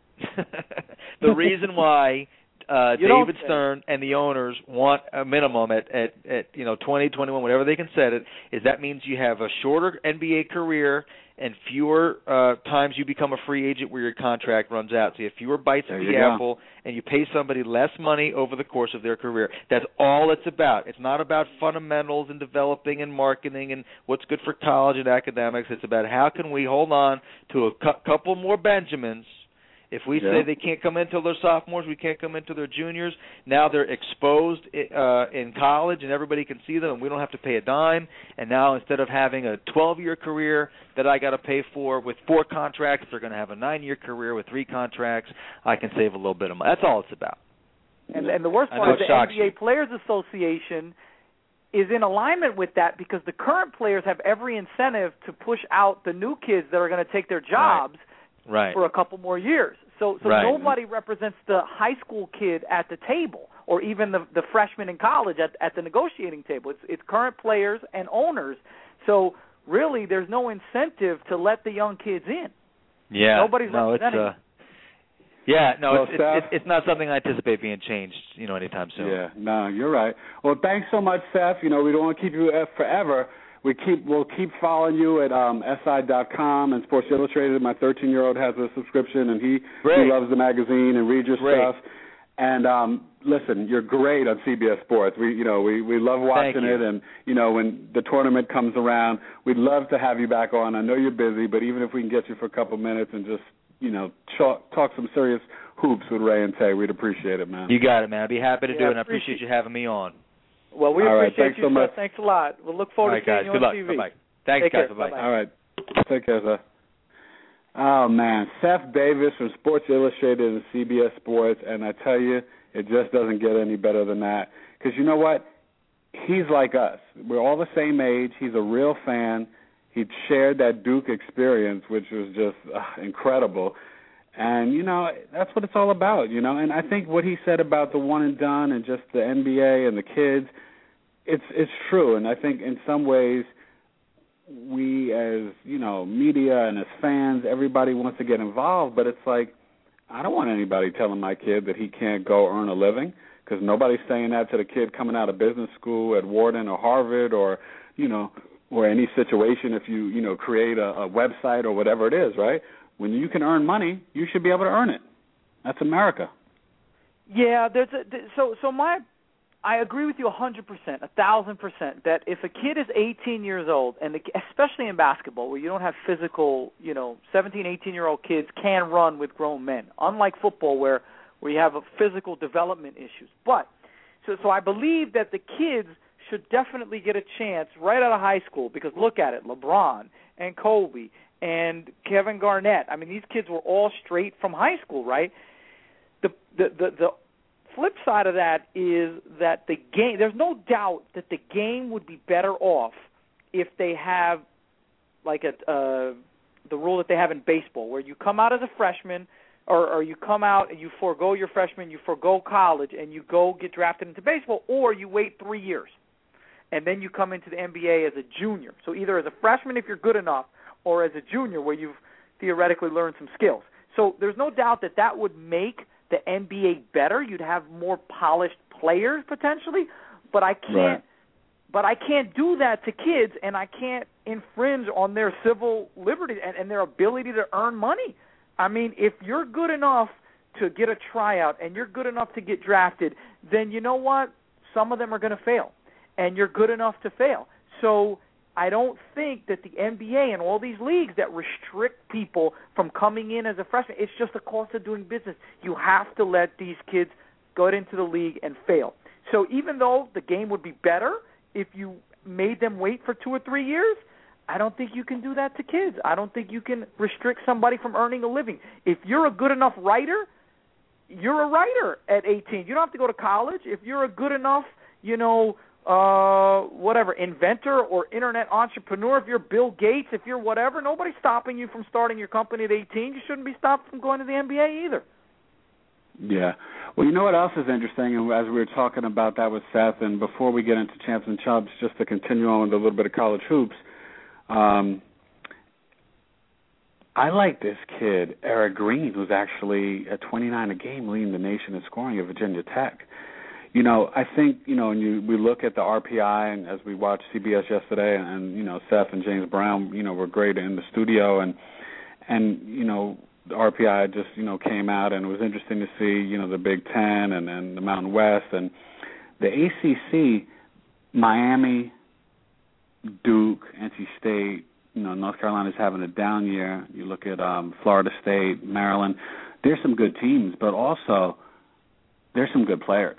The reason why David Stern and the owners want a minimum at 20, 21, whatever they can set it, is that means you have a shorter NBA career and fewer times you become a free agent where your contract runs out. So you have fewer bites of the apple, and you pay somebody less money over the course of their career. That's all it's about. It's not about fundamentals and developing and marketing and what's good for college and academics. It's about how can we hold on to a couple more Benjamins. If we say they can't come in until they're sophomores, we can't come in until they're juniors. Now they're exposed in college, and everybody can see them, and we don't have to pay a dime. And now instead of having a 12-year career that I got to pay for with 4 contracts, they're going to have a 9-year career with 3 contracts. I can save a little bit of money. That's all it's about. And the worst part is the NBA Players Association is in alignment with that because the current players have every incentive to push out the new kids that are going to take their jobs for a couple more years. So nobody represents the high school kid at the table or even the freshman in college at the negotiating table. It's current players and owners. So really there's no incentive to let the young kids in. Yeah. Nobody's representing them. It's not something I anticipate being changed, anytime soon. Yeah, no, you're right. Well, thanks so much, Seth. We don't want to keep you forever. We'll keep following you at SI.com and Sports Illustrated. My 13-year-old has a subscription, and he loves the magazine and reads your stuff. And listen, you're great on CBS Sports. We love watching it, and when the tournament comes around, we'd love to have you back on. I know you're busy, but even if we can get you for a couple minutes and just talk some serious hoops with Ray and Tay, we'd appreciate it, man. You got it, man. I'd be happy to do it, and I appreciate you having me on. Well, we appreciate you, so much. Seth. Thanks a lot. We'll look forward to seeing you on TV. Bye-bye. Thanks, guys. Bye-bye. All right. Take care, sir. Oh, man. Seth Davis from Sports Illustrated and CBS Sports, and I tell you, it just doesn't get any better than that. Because you know what? He's like us. We're all the same age. He's a real fan. He shared that Duke experience, which was just incredible. And, that's what it's all about, And I think what he said about the one and done and just the NBA and the kids, it's true. And I think in some ways we as, media and as fans, everybody wants to get involved. But it's like, I don't want anybody telling my kid that he can't go earn a living because nobody's saying that to the kid coming out of business school at Wharton or Harvard or, or any situation if you, create a website or whatever it is, right? When you can earn money, you should be able to earn it. That's America. Yeah, I agree with you 100%, 1,000%, that if a kid is 18 years old, and especially in basketball where you don't have physical, 17, 18-year-old kids can run with grown men, unlike football where you have physical development issues. But, so I believe that the kids should definitely get a chance right out of high school because look at it, LeBron and Kobe and Kevin Garnett. I mean, these kids were all straight from high school, right? The flip side of that is that the game, there's no doubt that the game would be better off if they have like the rule that they have in baseball, where you come out as a freshman, or you come out and you forego your freshman, you forego college, and you go get drafted into baseball, or you wait 3 years, and then you come into the NBA as a junior. So either as a freshman if you're good enough, or as a junior where you've theoretically learned some skills. So there's no doubt that that would make the NBA better. You'd have more polished players potentially, but I can't. Right. But I can't do that to kids, and I can't infringe on their civil liberties and their ability to earn money. I mean, if you're good enough to get a tryout and you're good enough to get drafted, then you know what? Some of them are going to fail, and you're good enough to fail. So I don't think that the NBA and all these leagues that restrict people from coming in as a freshman, it's just the cost of doing business. You have to let these kids go into the league and fail. So even though the game would be better if you made them wait for 2 or 3 years, I don't think you can do that to kids. I don't think you can restrict somebody from earning a living. If you're a good enough writer, you're a writer at 18. You don't have to go to college. If you're a good enough, inventor or internet entrepreneur, if you're Bill Gates, if you're whatever, nobody's stopping you from starting your company at 18. You shouldn't be stopped from going to the NBA either. Yeah. Well, you know what else is interesting, and as we were talking about that with Seth, and before we get into Champs and Chubs, just to continue on with a little bit of college hoops, I like this kid, Eric Green, who's actually at 29 a game leading the nation in scoring at Virginia Tech. I think, and we look at the RPI, and as we watched CBS yesterday, and Seth and James Brown, were great in the studio, and the RPI just, came out, and it was interesting to see, the Big Ten and the Mountain West, and the ACC, Miami, Duke, NC State, North Carolina's having a down year. You look at Florida State, Maryland. There's some good teams, but also there's some good players.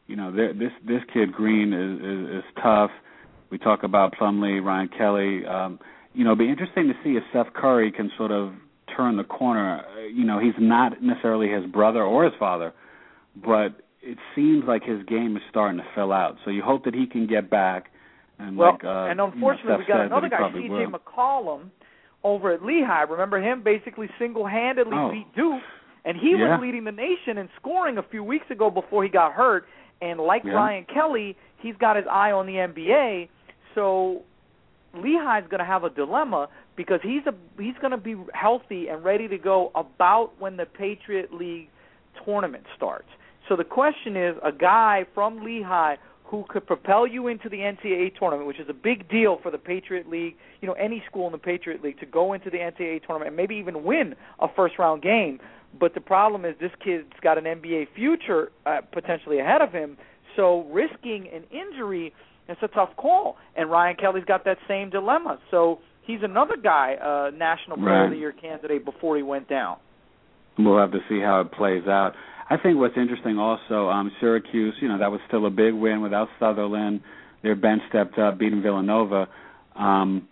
This kid Green is tough. We talk about Plumlee, Ryan Kelly. It'll be interesting to see if Seth Curry can sort of turn the corner. He's not necessarily his brother or his father, but it seems like his game is starting to fill out. So you hope that he can get back. And and unfortunately, we got another guy, C.J. McCollum, over at Lehigh. Remember him? Basically single-handedly beat Duke, and he was leading the nation in scoring a few weeks ago before he got hurt. And like Ryan Kelly, he's got his eye on the NBA. So Lehigh's going to have a dilemma because he's going to be healthy and ready to go about when the Patriot League tournament starts. So the question is, a guy from Lehigh who could propel you into the NCAA tournament, which is a big deal for the Patriot League, any school in the Patriot League to go into the NCAA tournament and maybe even win a first-round game. But the problem is this kid's got an NBA future potentially ahead of him, so risking an injury is a tough call. And Ryan Kelly's got that same dilemma. So he's another guy, National Player of the Year candidate before he went down. We'll have to see how it plays out. I think what's interesting also, Syracuse, that was still a big win without Sutherland. Their bench stepped up, beating Villanova. I'm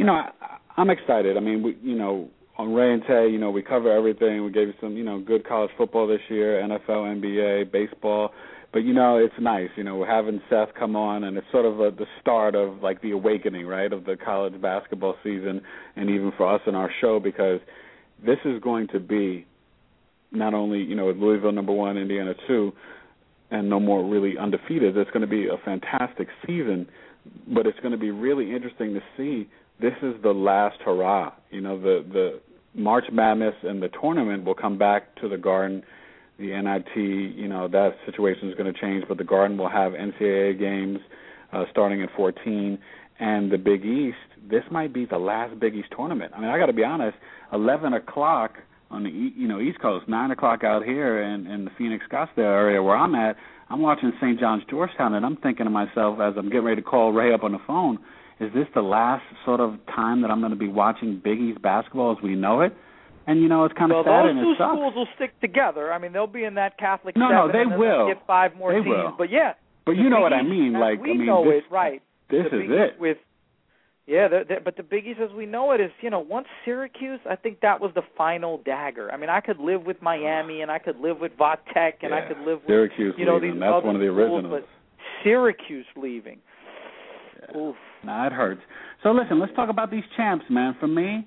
excited. I mean, on Ray and Tay, we cover everything. We gave you some, good college football this year, NFL, NBA, baseball. But, it's nice. We're having Seth come on, and it's sort of the start of, like, the awakening, right, of the college basketball season, and even for us in our show, because this is going to be not only, with Louisville number 1, Indiana 2, and no more really undefeated, it's going to be a fantastic season, but it's going to be really interesting to see. This is the last hurrah. The March Madness and the tournament will come back to the Garden. The NIT, that situation is going to change, but the Garden will have NCAA games starting at 14. And the Big East, this might be the last Big East tournament. I mean, I got to be honest, 11 o'clock on the East Coast, 9 o'clock out here in the Phoenix, Scottsdale area where I'm at, I'm watching St. John's, Georgetown, and I'm thinking to myself as I'm getting ready to call Ray up on the phone, is this the last sort of time that I'm going to be watching Big East basketball as we know it? And, it's kind of sad and it sucks. Those two schools will stick together. I mean, they'll be in that Catholic No, they and then will. They'll get 5 more they teams. Will. But, yeah. But you know what I mean. We know it, right. This is it. Yeah, but the Big East, as we know it, is, once Syracuse, I think that was the final dagger. I mean, I could live with Miami, and I could live with Vatech, and I could live with Syracuse leaving. these That's other one of the originals. schools, but Syracuse leaving. Yeah. Oof. Nah, it hurts. So listen, let's talk about these champs, man. For me,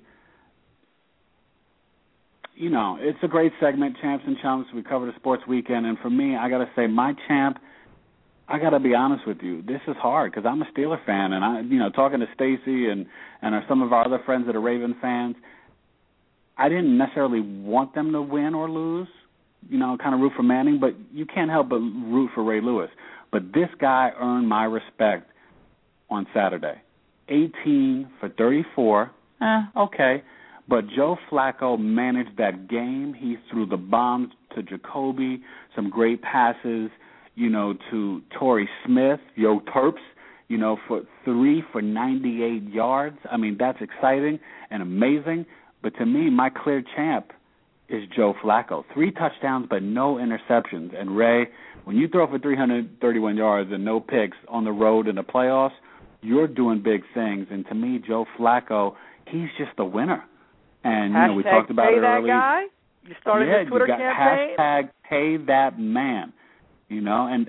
it's a great segment, Champs and Chumps. We cover the sports weekend, and for me, I got to say, my champ, I got to be honest with you, this is hard because I'm a Steeler fan, and talking to Stacy and some of our other friends that are Raven fans, I didn't necessarily want them to win or lose, kind of root for Manning, but you can't help but root for Ray Lewis. But this guy earned my respect on Saturday. 18 for 34, okay. But Joe Flacco managed that game. He threw the bombs to Jacoby, some great passes, to Torrey Smith, Yo Terps, for 3 for 98 yards. I mean, that's exciting and amazing. But to me, my clear champ is Joe Flacco. 3 touchdowns but no interceptions. And Ray, when you throw for 331 yards and no picks on the road in the playoffs, you're doing big things. And to me, Joe Flacco, he's just a winner. And we talked about it earlier. That guy? You started a Twitter campaign? Hashtag pay that man. And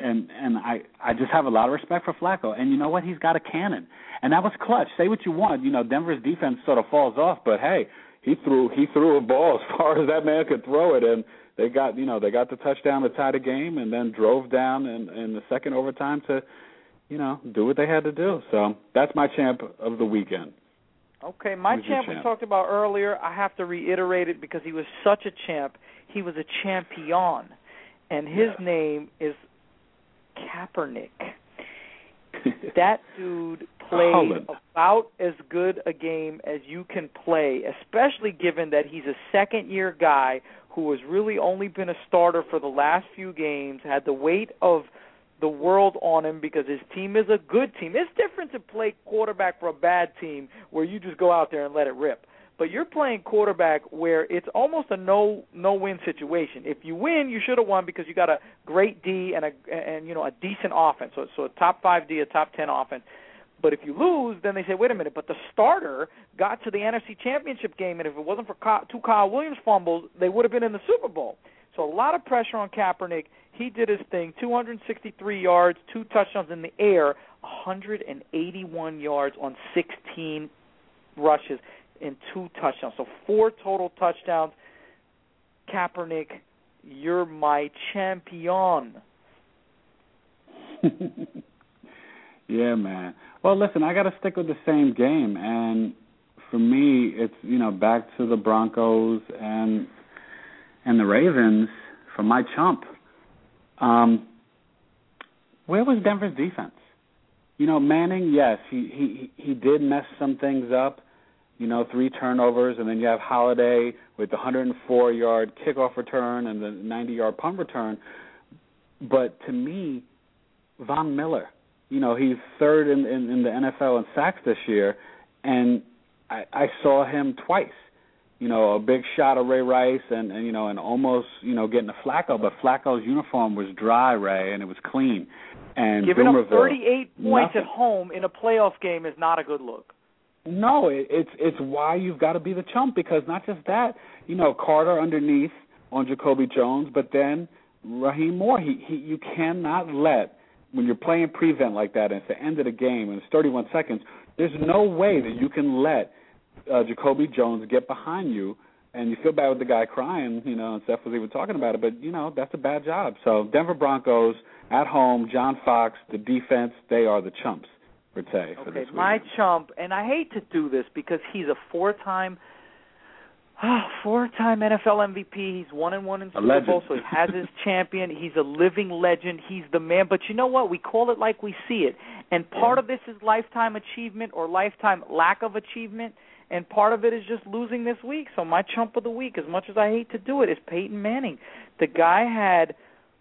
I just have a lot of respect for Flacco. And you know what? He's got a cannon. And that was clutch. Say what you want. Denver's defense sort of falls off, but hey, he threw a ball as far as that man could throw it, and they got the touchdown to tie the game, and then drove down in the second overtime to, do what they had to do. So that's my champ of the weekend. Okay, my champ we talked about earlier, I have to reiterate it because he was such a champ. He was a champion, and his name is Kaepernick. That dude played about as good a game as you can play, especially given that he's a second-year guy who has really only been a starter for the last few games, had the weight of the world on him because his team is a good team. It's different to play quarterback for a bad team where you just go out there and let it rip. But you're playing quarterback where it's almost a no-win situation. If you win, you should have won because you got a great D and a decent offense. So a top 5 D, a top 10 offense. But if you lose, then they say, wait a minute, but the starter got to the NFC Championship game, and if it wasn't for 2 Kyle Williams fumbles, they would have been in the Super Bowl. So a lot of pressure on Kaepernick. He did his thing, 263 yards, 2 touchdowns in the air, 181 yards on 16 rushes and 2 touchdowns. So 4 total touchdowns. Kaepernick, you're my champion. Yeah, man. Well, listen, I got to stick with the same game, and for me, it's back to the Broncos and the Ravens for my chump. Where was Denver's defense? Manning, yes, he did mess some things up. 3 turnovers, and then you have Holiday with the 104-yard kickoff return and the 90-yard punt return. But to me, Von Miller, he's third in the NFL in sacks this year, and I saw him twice. A big shot of Ray Rice and almost, getting a Flacco, but Flacco's uniform was dry, Ray, and it was clean. And giving up 38 points at home in a playoff game is not a good look. No, it's why you've got to be the chump, because not just that, Carter underneath on Jacoby Jones, but then Raheem Moore. You cannot let, when you're playing prevent like that and it's the end of the game and it's 31 seconds, there's no way that you can let Jacoby Jones get behind you, and you feel bad with the guy crying, and Steph was even talking about it, but, that's a bad job. So Denver Broncos at home, John Fox, the defense, they are the chumps. For this my chump, and I hate to do this because he's a four-time NFL MVP. He's 1-1 in Super Bowl, so he has his champion. He's a living legend. He's the man. But you know what? We call it like we see it. And part of this is lifetime achievement or lifetime lack of achievement, and part of it is just losing this week. So my chump of the week, as much as I hate to do it, is Peyton Manning. The guy had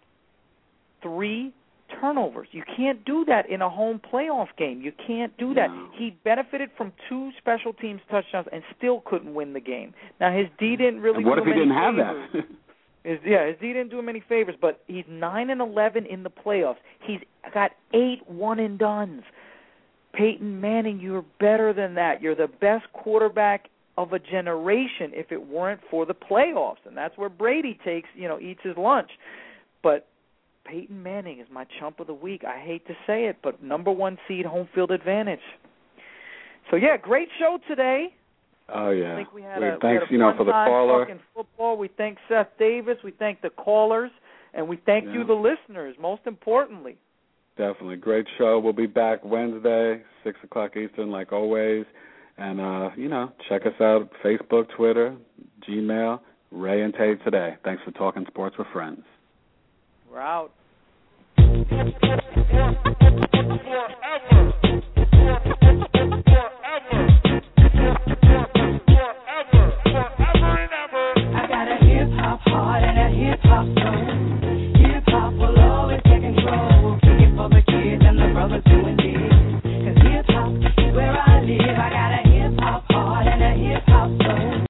3 turnovers. You can't do that in a home playoff game. You can't do that. No. He benefited from 2 special teams touchdowns and still couldn't win the game. Now, his D didn't really and what do if he him didn't any have favors. that? His D didn't do him any favors, but he's 9-11 in the playoffs. He's got 8 one-and-dones. Peyton Manning, you're better than that. You're the best quarterback of a generation if it weren't for the playoffs. And that's where Brady eats his lunch. But Peyton Manning is my chump of the week. I hate to say it, but number 1 seed, home field advantage. So, yeah, great show today. Oh, yeah. I think we had thanks, we had a fun for the time caller. Talking football. We thank Seth Davis. We thank the callers. And we thank you, the listeners, most importantly. Definitely. Great show. We'll be back Wednesday, 6 o'clock Eastern, like always. And, check us out, Facebook, Twitter, Gmail, Ray and Tay Today. Thanks for talking sports with friends. We're out. Forever.